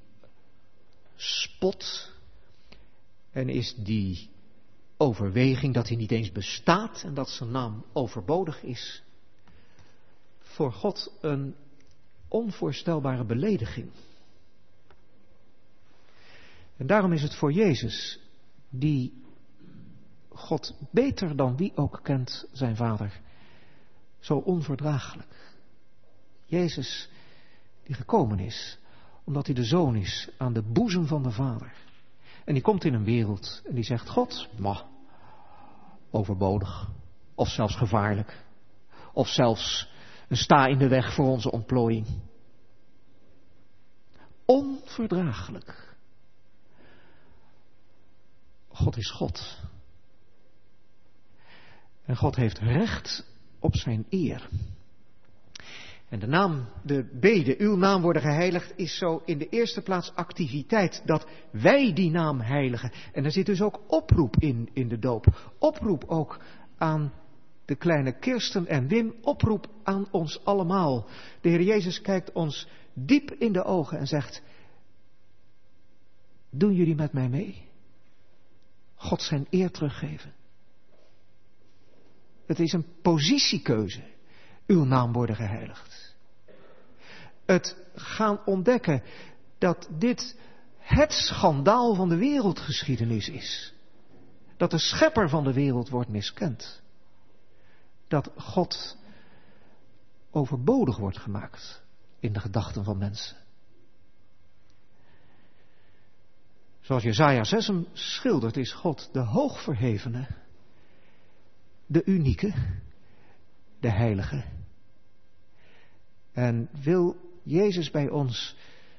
Speaker 6: spot en is die overweging dat hij niet eens bestaat en dat zijn naam overbodig is, voor God een onvoorstelbare belediging. En daarom is het voor Jezus, die God beter dan wie ook kent, zijn Vader, zo onverdraaglijk. Jezus die gekomen is, omdat hij de Zoon is aan de boezem van de Vader. En die komt in een wereld en die zegt, God, ma, overbodig, of zelfs gevaarlijk, of zelfs een sta in de weg voor onze ontplooiing. Onverdraaglijk. God is God. En God heeft recht op zijn eer. En de naam, de bede, uw naam worden geheiligd, is zo in de eerste plaats activiteit, dat wij die naam heiligen. En er zit dus ook oproep in, in de doop. Oproep ook aan de kleine Kirsten en Wim, oproep aan ons allemaal. De Heer Jezus kijkt ons diep in de ogen en zegt, doen jullie met mij mee? God zijn eer teruggeven. Het is een positiekeuze. Uw naam worden geheiligd. Het gaan ontdekken dat dit het schandaal van de wereldgeschiedenis is. Dat de schepper van de wereld wordt miskend. Dat God overbodig wordt gemaakt in de gedachten van mensen. Zoals Jesaja zes hem schildert, is God de hoogverhevene, de unieke, de heilige. En wil Jezus bij ons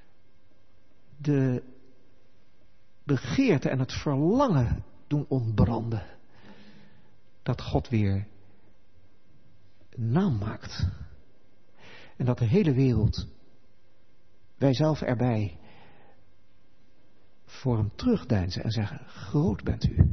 Speaker 6: de begeerte en het verlangen doen ontbranden. Dat God weer een naam maakt. En dat de hele wereld, wij zelf erbij, voor hem terugdeinzen en zeggen, groot bent u.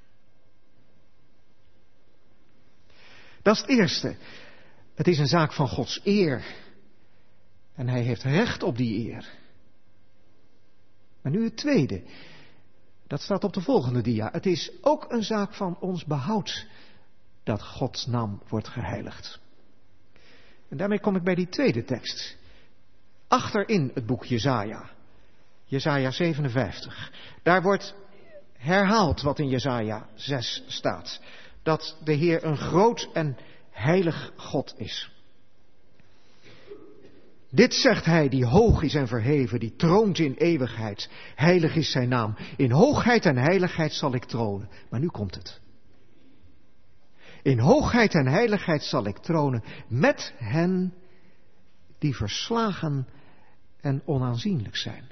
Speaker 6: Dat is het eerste. Het is een zaak van Gods eer. En hij heeft recht op die eer. Maar nu het tweede. Dat staat op de volgende dia. Het is ook een zaak van ons behoud dat Gods naam wordt geheiligd. En daarmee kom ik bij die tweede tekst. Achterin het boek Jesaja. Jesaja zevenenvijftig. Daar wordt herhaald wat in Jesaja zes staat. Dat de Heer een groot en heilig God is. Dit zegt hij die hoog is en verheven, die troont in eeuwigheid. Heilig is zijn naam. In hoogheid en heiligheid zal ik tronen. Maar nu komt het. In hoogheid en heiligheid zal ik tronen met hen die verslagen en onaanzienlijk zijn.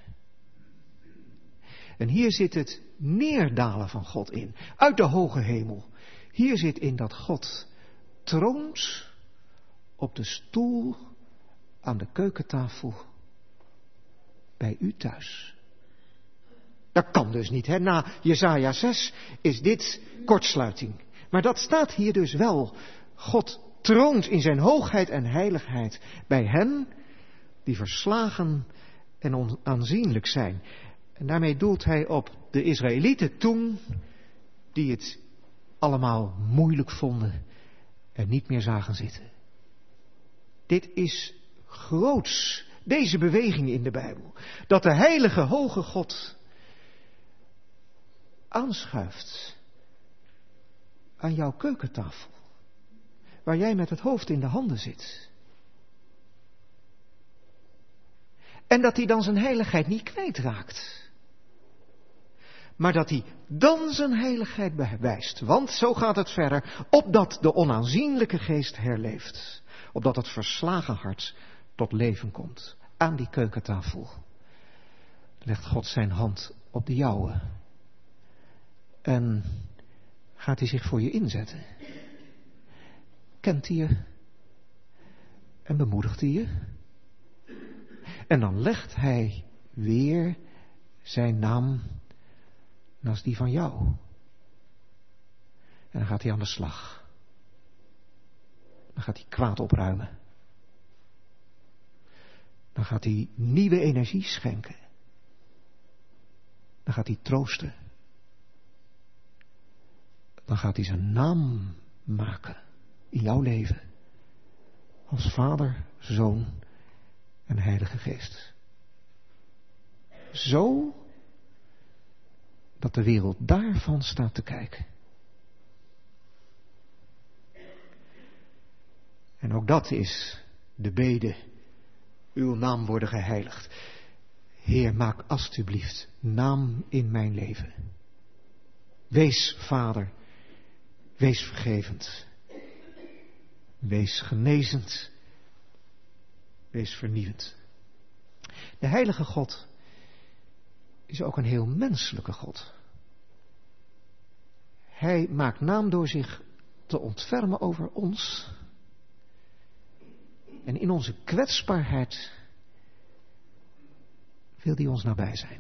Speaker 6: En hier zit het neerdalen van God in. Uit de hoge hemel. Hier zit in dat God troont op de stoel aan de keukentafel bij u thuis. Dat kan dus niet, hè? Na Jesaja zes is dit kortsluiting. Maar dat staat hier dus wel. God troont in zijn hoogheid en heiligheid bij hen die verslagen en onaanzienlijk zijn. En daarmee doelt hij op de Israëlieten toen, die het allemaal moeilijk vonden en niet meer zagen zitten. Dit is groots, deze beweging in de Bijbel. Dat de heilige hoge God aanschuift aan jouw keukentafel, waar jij met het hoofd in de handen zit. En dat hij dan zijn heiligheid niet kwijtraakt. Maar dat hij dan zijn heiligheid bewijst. Want zo gaat het verder. Opdat de onaanzienlijke geest herleeft. Opdat het verslagen hart tot leven komt. Aan die keukentafel legt God zijn hand op de jouwe. En gaat hij zich voor je inzetten. Kent hij je en bemoedigt hij je. En dan legt hij weer zijn naam naast die van jou. En dan gaat hij aan de slag. Dan gaat hij kwaad opruimen. Dan gaat hij nieuwe energie schenken. Dan gaat hij troosten. Dan gaat hij zijn naam maken in jouw leven. Als Vader, Zoon en Heilige Geest. Zo dat de wereld daarvan staat te kijken. En ook dat is de bede. Uw naam worden geheiligd. Heer, maak alstublieft naam in mijn leven. Wees Vader. Wees vergevend. Wees genezend. Wees vernieuwend. De heilige God is ook een heel menselijke God. Hij maakt naam door zich te ontfermen over ons. En in onze kwetsbaarheid wil hij ons nabij zijn.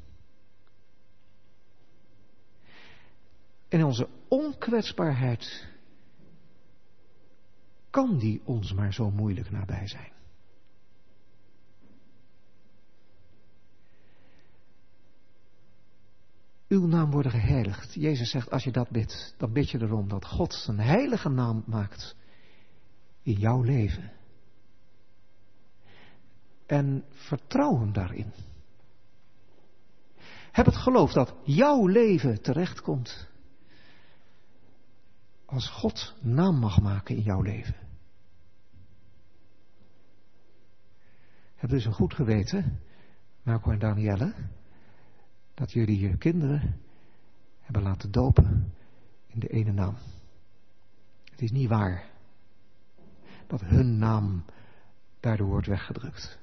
Speaker 6: En in onze onkwetsbaarheid kan die ons maar zo moeilijk nabij zijn. Uw naam worden geheiligd. Jezus zegt, als je dat bidt, dan bid je erom dat God zijn heilige naam maakt in jouw leven. En vertrouw hem daarin. Heb het geloof dat jouw leven terechtkomt als God naam mag maken in jouw leven. Heb dus een goed geweten, Marco en Danielle, dat jullie je kinderen hebben laten dopen in de ene naam. Het is niet waar dat hun naam daardoor wordt weggedrukt.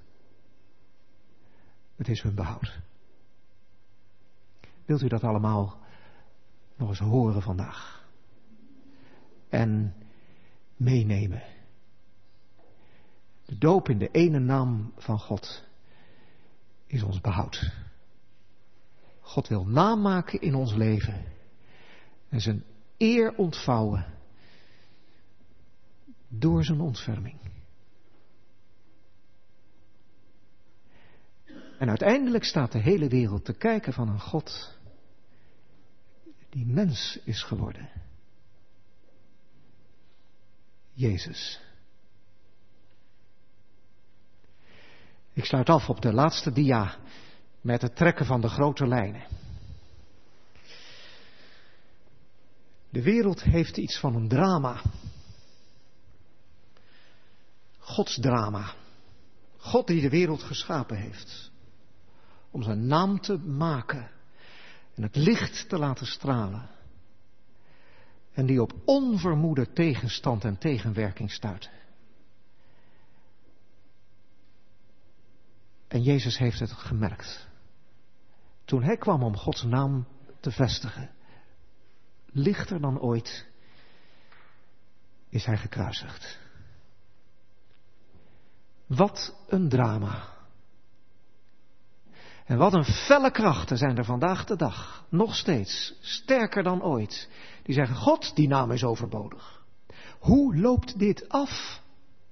Speaker 6: Het is hun behoud. Wilt u dat allemaal nog eens horen vandaag? En meenemen. De doop in de ene naam van God is ons behoud. God wil naam maken in ons leven. En zijn eer ontvouwen door zijn ontferming. En uiteindelijk staat de hele wereld te kijken van een God die mens is geworden. Jezus. Ik sluit af op de laatste dia met het trekken van de grote lijnen. De wereld heeft iets van een drama. Gods drama. God die de wereld geschapen heeft. Om zijn naam te maken. En het licht te laten stralen. En die op onvermoede tegenstand en tegenwerking stuit. En Jezus heeft het gemerkt. Toen hij kwam om Gods naam te vestigen. Lichter dan ooit is hij gekruisigd. Wat een drama. En wat een felle krachten zijn er vandaag de dag, nog steeds, sterker dan ooit, die zeggen, God, die naam is overbodig. Hoe loopt dit af?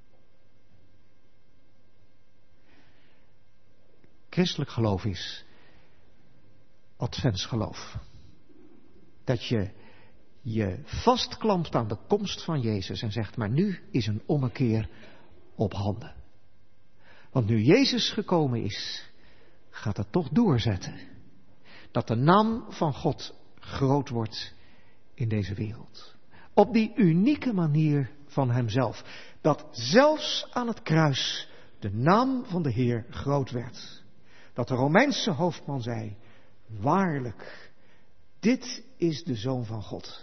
Speaker 6: Christelijk geloof is adventsgeloof. Dat je je vastklampt aan de komst van Jezus en zegt, maar nu is een ommekeer op handen. Want nu Jezus gekomen is, gaat het toch doorzetten. Dat de naam van God groot wordt in deze wereld. Op die unieke manier van hemzelf. Dat zelfs aan het kruis de naam van de Heer groot werd. Dat de Romeinse hoofdman zei, waarlijk, dit is de Zoon van God.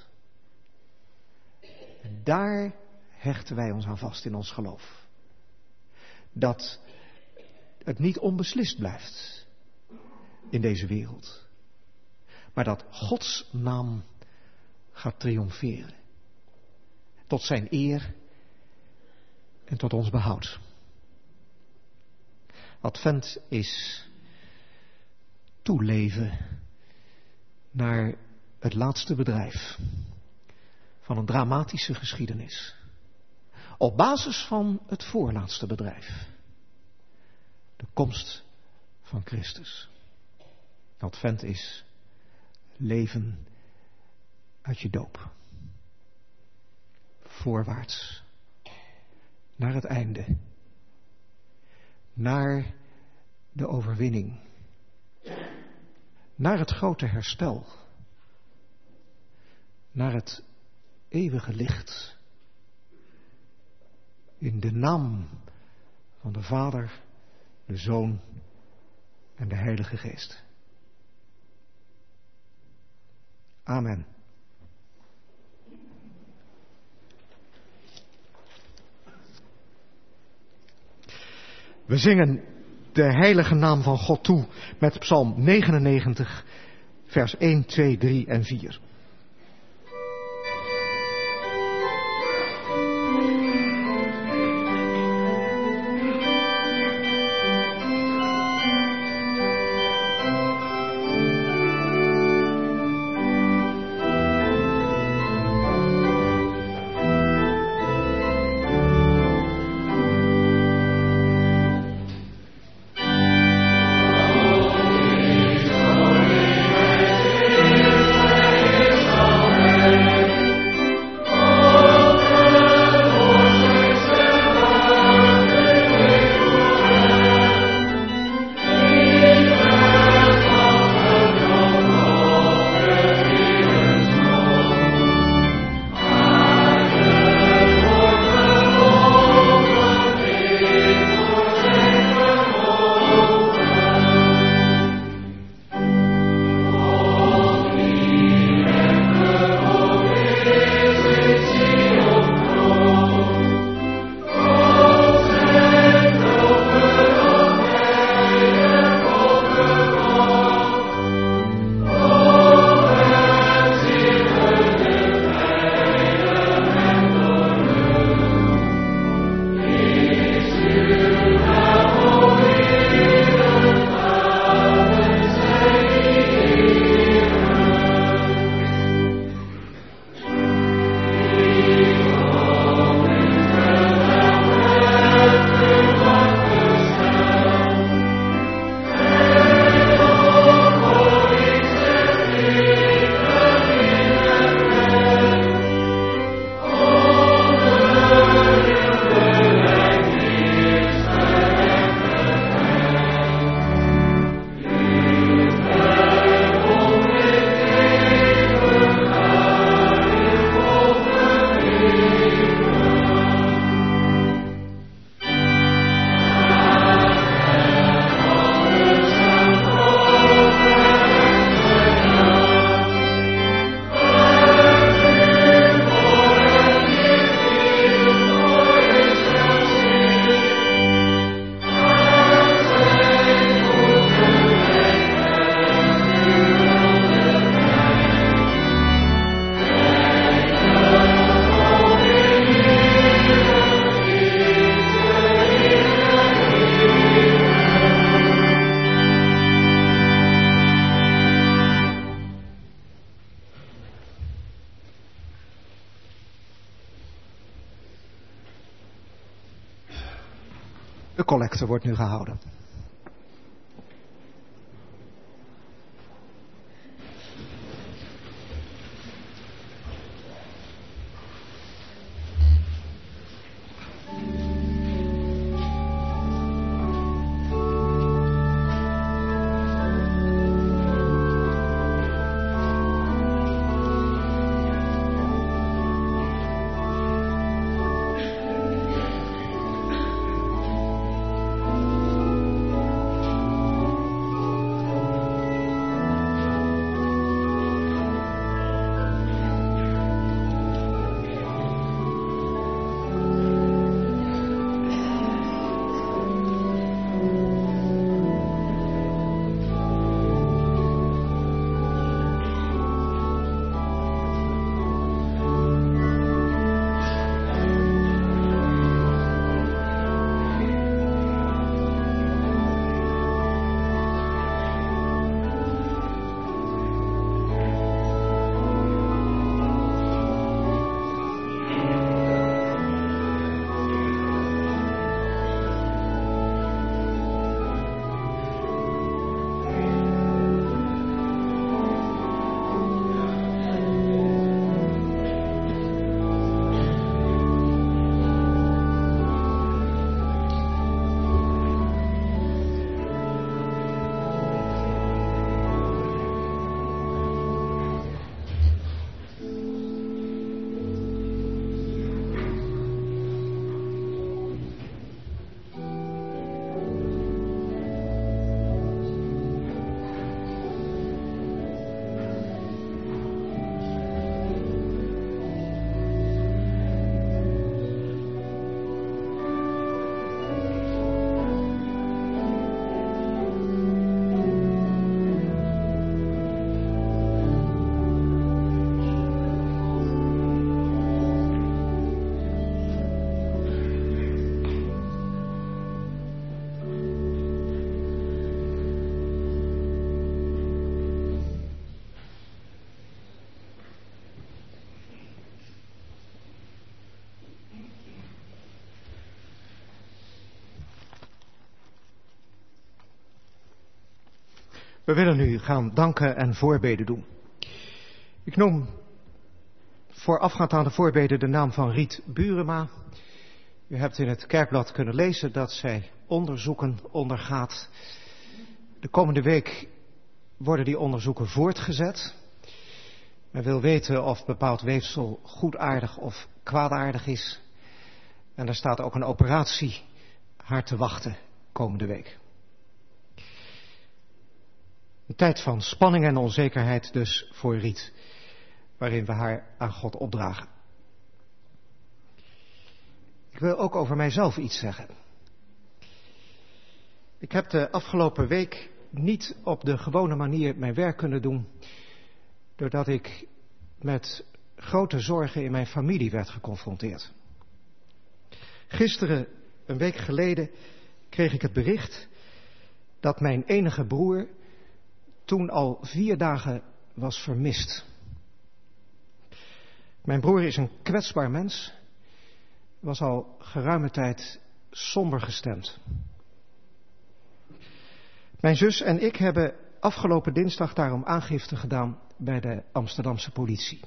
Speaker 6: En daar hechten wij ons aan vast in ons geloof. Dat het niet onbeslist blijft in deze wereld. Maar dat Gods naam gaat triomferen. Tot zijn eer en tot ons behoud. Advent is toeleven naar het laatste bedrijf van een dramatische geschiedenis. Op basis van het voorlaatste bedrijf. De komst van Christus. Advent is leven uit je doop. Voorwaarts. Naar het einde. Naar de overwinning. Naar het grote herstel. Naar het eeuwige licht. In de naam van de Vader, de Zoon en de Heilige Geest. Amen. We zingen de heilige naam van God toe met Psalm negenennegentig, vers één, twee, drie en vier. De collecte wordt nu gehouden. We willen nu gaan danken en voorbeden doen. Ik noem voorafgaand aan de voorbeden de naam van Riet Burema. U hebt in het kerkblad kunnen lezen dat zij onderzoeken ondergaat. De komende week worden die onderzoeken voortgezet. Men wil weten of bepaald weefsel goedaardig of kwaadaardig is. En er staat ook een operatie haar te wachten komende week. Een tijd van spanning en onzekerheid dus voor Riet, waarin we haar aan God opdragen. Ik wil ook over mijzelf iets zeggen. Ik heb de afgelopen week niet op de gewone manier mijn werk kunnen doen, doordat ik met grote zorgen in mijn familie werd geconfronteerd. Gisteren, een week geleden, kreeg ik het bericht dat mijn enige broer toen al vier dagen was vermist. Mijn broer is een kwetsbaar mens, was al geruime tijd somber gestemd. Mijn zus en ik hebben afgelopen dinsdag daarom aangifte gedaan bij de Amsterdamse politie.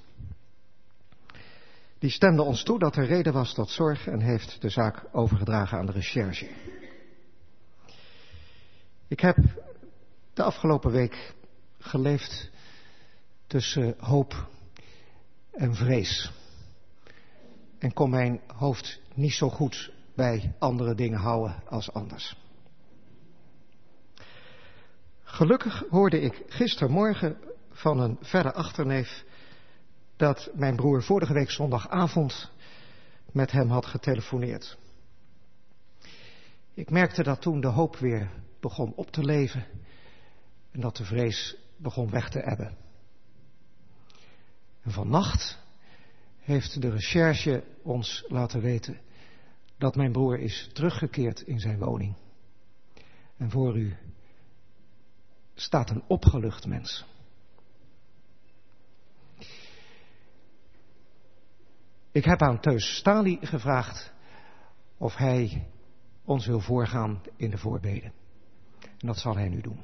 Speaker 6: Die stemde ons toe dat er reden was tot zorg en heeft de zaak overgedragen aan de recherche. Ik heb de afgelopen week geleefd tussen hoop en vrees. En kon mijn hoofd niet zo goed bij andere dingen houden als anders. Gelukkig hoorde ik gistermorgen van een verre achterneef dat mijn broer vorige week zondagavond met hem had getelefoneerd. Ik merkte dat toen de hoop weer begon op te leven en dat de vrees begon weg te ebben. En vannacht heeft de recherche ons laten weten dat mijn broer is teruggekeerd in zijn woning. En voor u staat een opgelucht mens. Ik heb aan Teus Stali gevraagd of hij ons wil voorgaan in de voorbeden. En dat zal hij nu doen.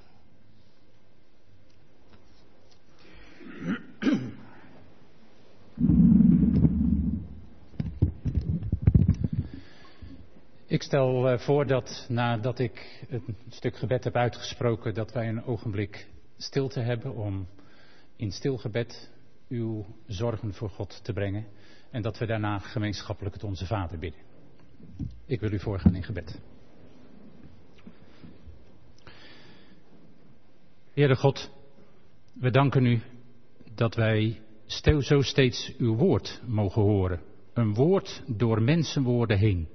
Speaker 8: Ik stel uh, voor dat nadat ik een stuk gebed heb uitgesproken, dat wij een ogenblik stilte hebben om in stil gebed uw zorgen voor God te brengen. En dat we daarna gemeenschappelijk het Onze Vader bidden. Ik wil u voorgaan in gebed. Heere God, we danken u dat wij stil zo steeds uw woord mogen horen. Een woord door mensenwoorden heen.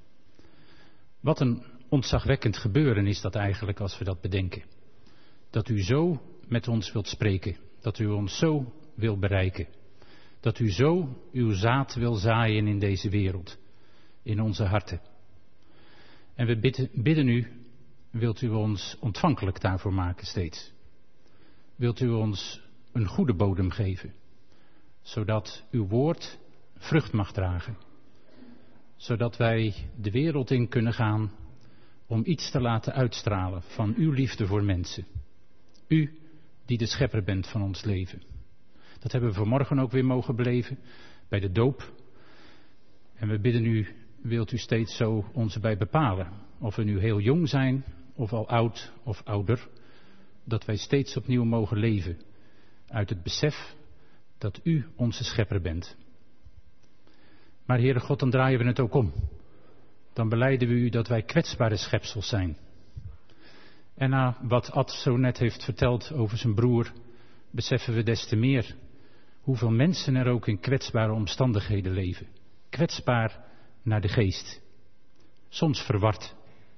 Speaker 8: Wat een ontzagwekkend gebeuren is dat eigenlijk als we dat bedenken. Dat u zo met ons wilt spreken. Dat u ons zo wil bereiken. Dat u zo uw zaad wil zaaien in deze wereld. In onze harten. En we bidden, bidden u, wilt u ons ontvankelijk daarvoor maken steeds. Wilt u ons een goede bodem geven. Zodat uw woord vrucht mag dragen. Zodat wij de wereld in kunnen gaan om iets te laten uitstralen van uw liefde voor mensen. U die de schepper bent van ons leven. Dat hebben we vanmorgen ook weer mogen beleven bij de doop. En we bidden u, wilt u steeds zo ons erbij bepalen. Of we nu heel jong zijn, of al oud of ouder. Dat wij steeds opnieuw mogen leven uit het besef dat u onze schepper bent. Maar Heere God, dan draaien we het ook om. Dan belijden we u dat wij kwetsbare schepsels zijn. En na wat Ad zo net heeft verteld over zijn broer, beseffen we des te meer hoeveel mensen er ook in kwetsbare omstandigheden leven. Kwetsbaar naar de geest. Soms verward.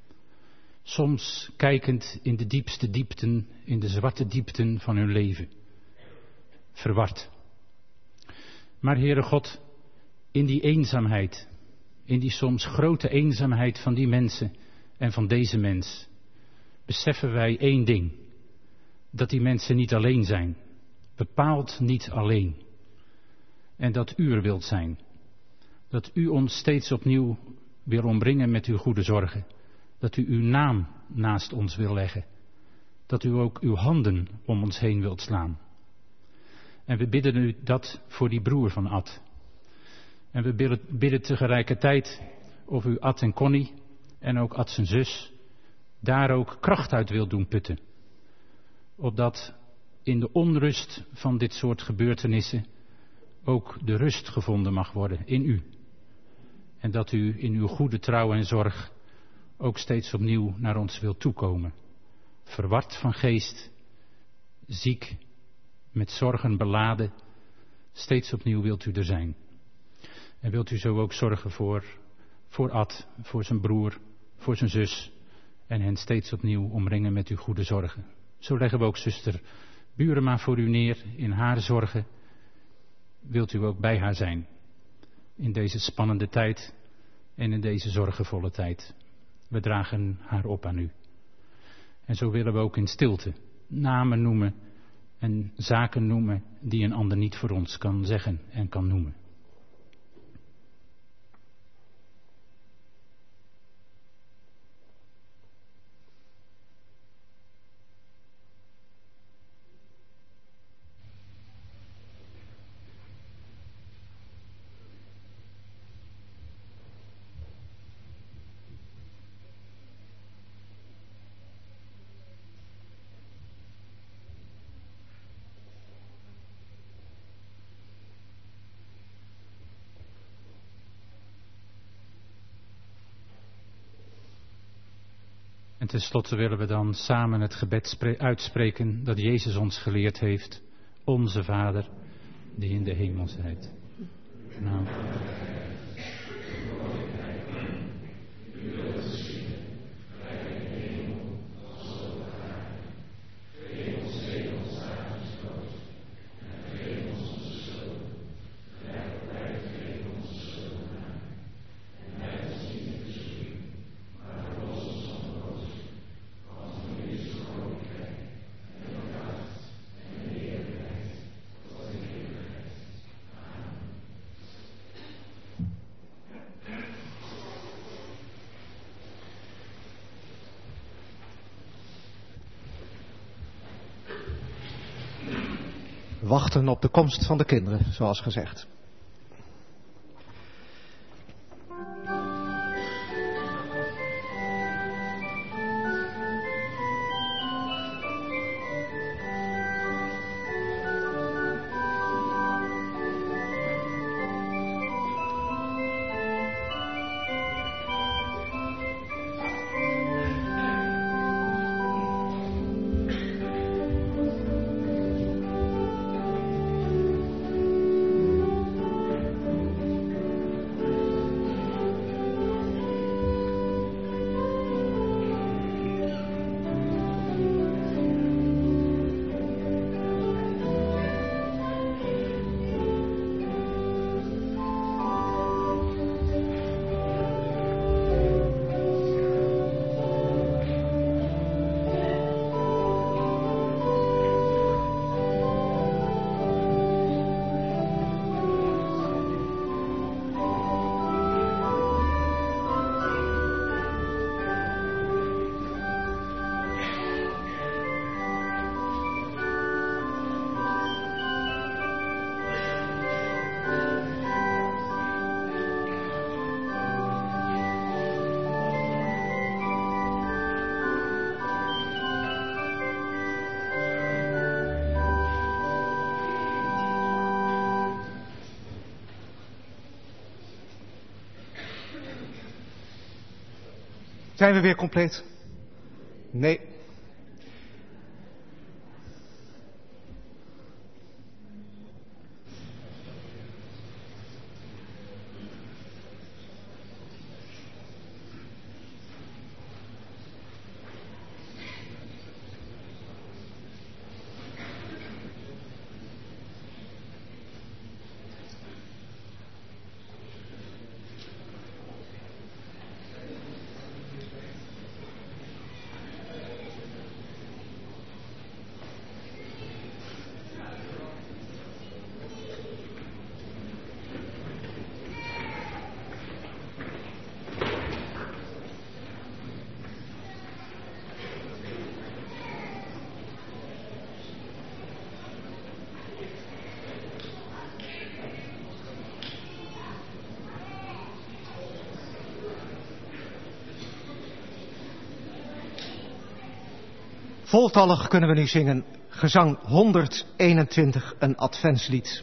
Speaker 8: Soms kijkend in de diepste diepten, in de zwarte diepten van hun leven. Verward. Maar Heere God, in die eenzaamheid, in die soms grote eenzaamheid van die mensen en van deze mens, beseffen wij één ding. Dat die mensen niet alleen zijn. Bepaald niet alleen. En dat u er wilt zijn. Dat u ons steeds opnieuw wil omringen met uw goede zorgen. Dat u uw naam naast ons wil leggen. dat u ook uw handen om ons heen wilt slaan. En we bidden u dat voor die broer van Ad. En we bidden, bidden tegelijkertijd of u Ad en Connie en ook Ad zijn zus daar ook kracht uit wilt doen putten. Opdat in de onrust van dit soort gebeurtenissen ook de rust gevonden mag worden in u. En dat u in uw goede trouw en zorg ook steeds opnieuw naar ons wilt toekomen. Verward van geest, ziek, met zorgen beladen, steeds opnieuw wilt u er zijn. En wilt u zo ook zorgen voor, voor Ad, voor zijn broer, voor zijn zus en hen steeds opnieuw omringen met uw goede zorgen. Zo leggen we ook zuster Burema voor u neer in haar zorgen. Wilt u ook bij haar zijn in deze spannende tijd en in deze zorgenvolle tijd. We dragen haar op aan u. En zo willen we ook in stilte namen noemen en zaken noemen die een ander niet voor ons kan zeggen en kan noemen. En tenslotte willen we dan samen het gebed uitspreken dat Jezus ons geleerd heeft. Onze Vader, die in de hemel zijt. Nou.
Speaker 6: Wachten op de komst van de kinderen, zoals gezegd. Zijn we weer compleet? Nee. Voltallig kunnen we nu zingen gezang honderdeenentwintig, een adventslied.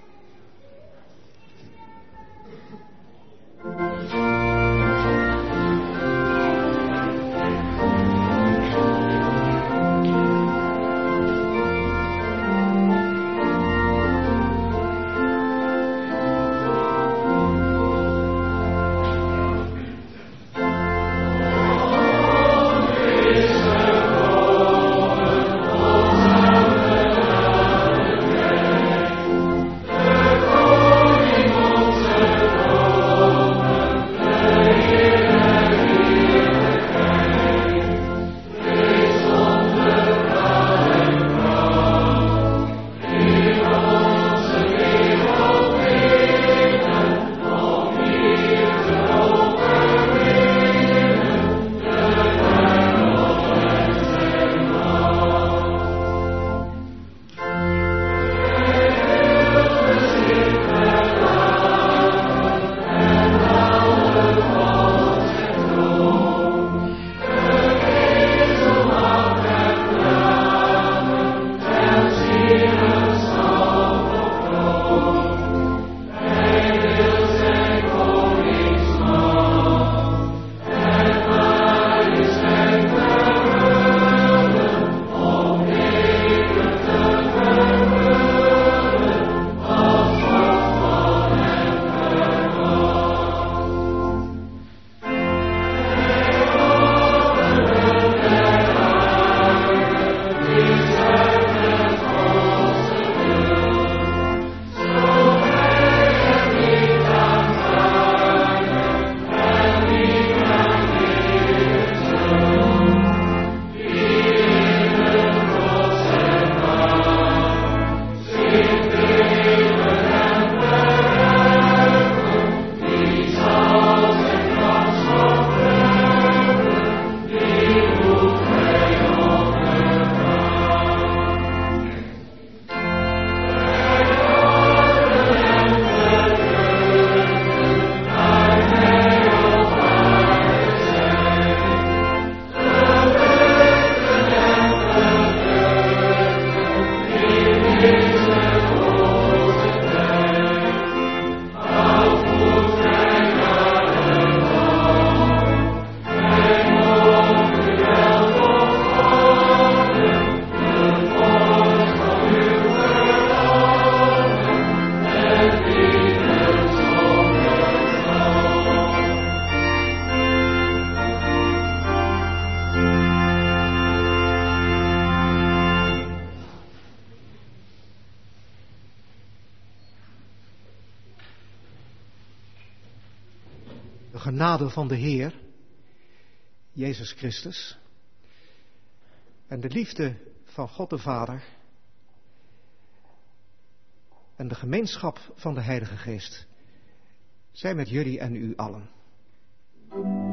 Speaker 6: De genade van de Heer, Jezus Christus, en de liefde van God de Vader en de gemeenschap van de Heilige Geest zijn met jullie en u allen.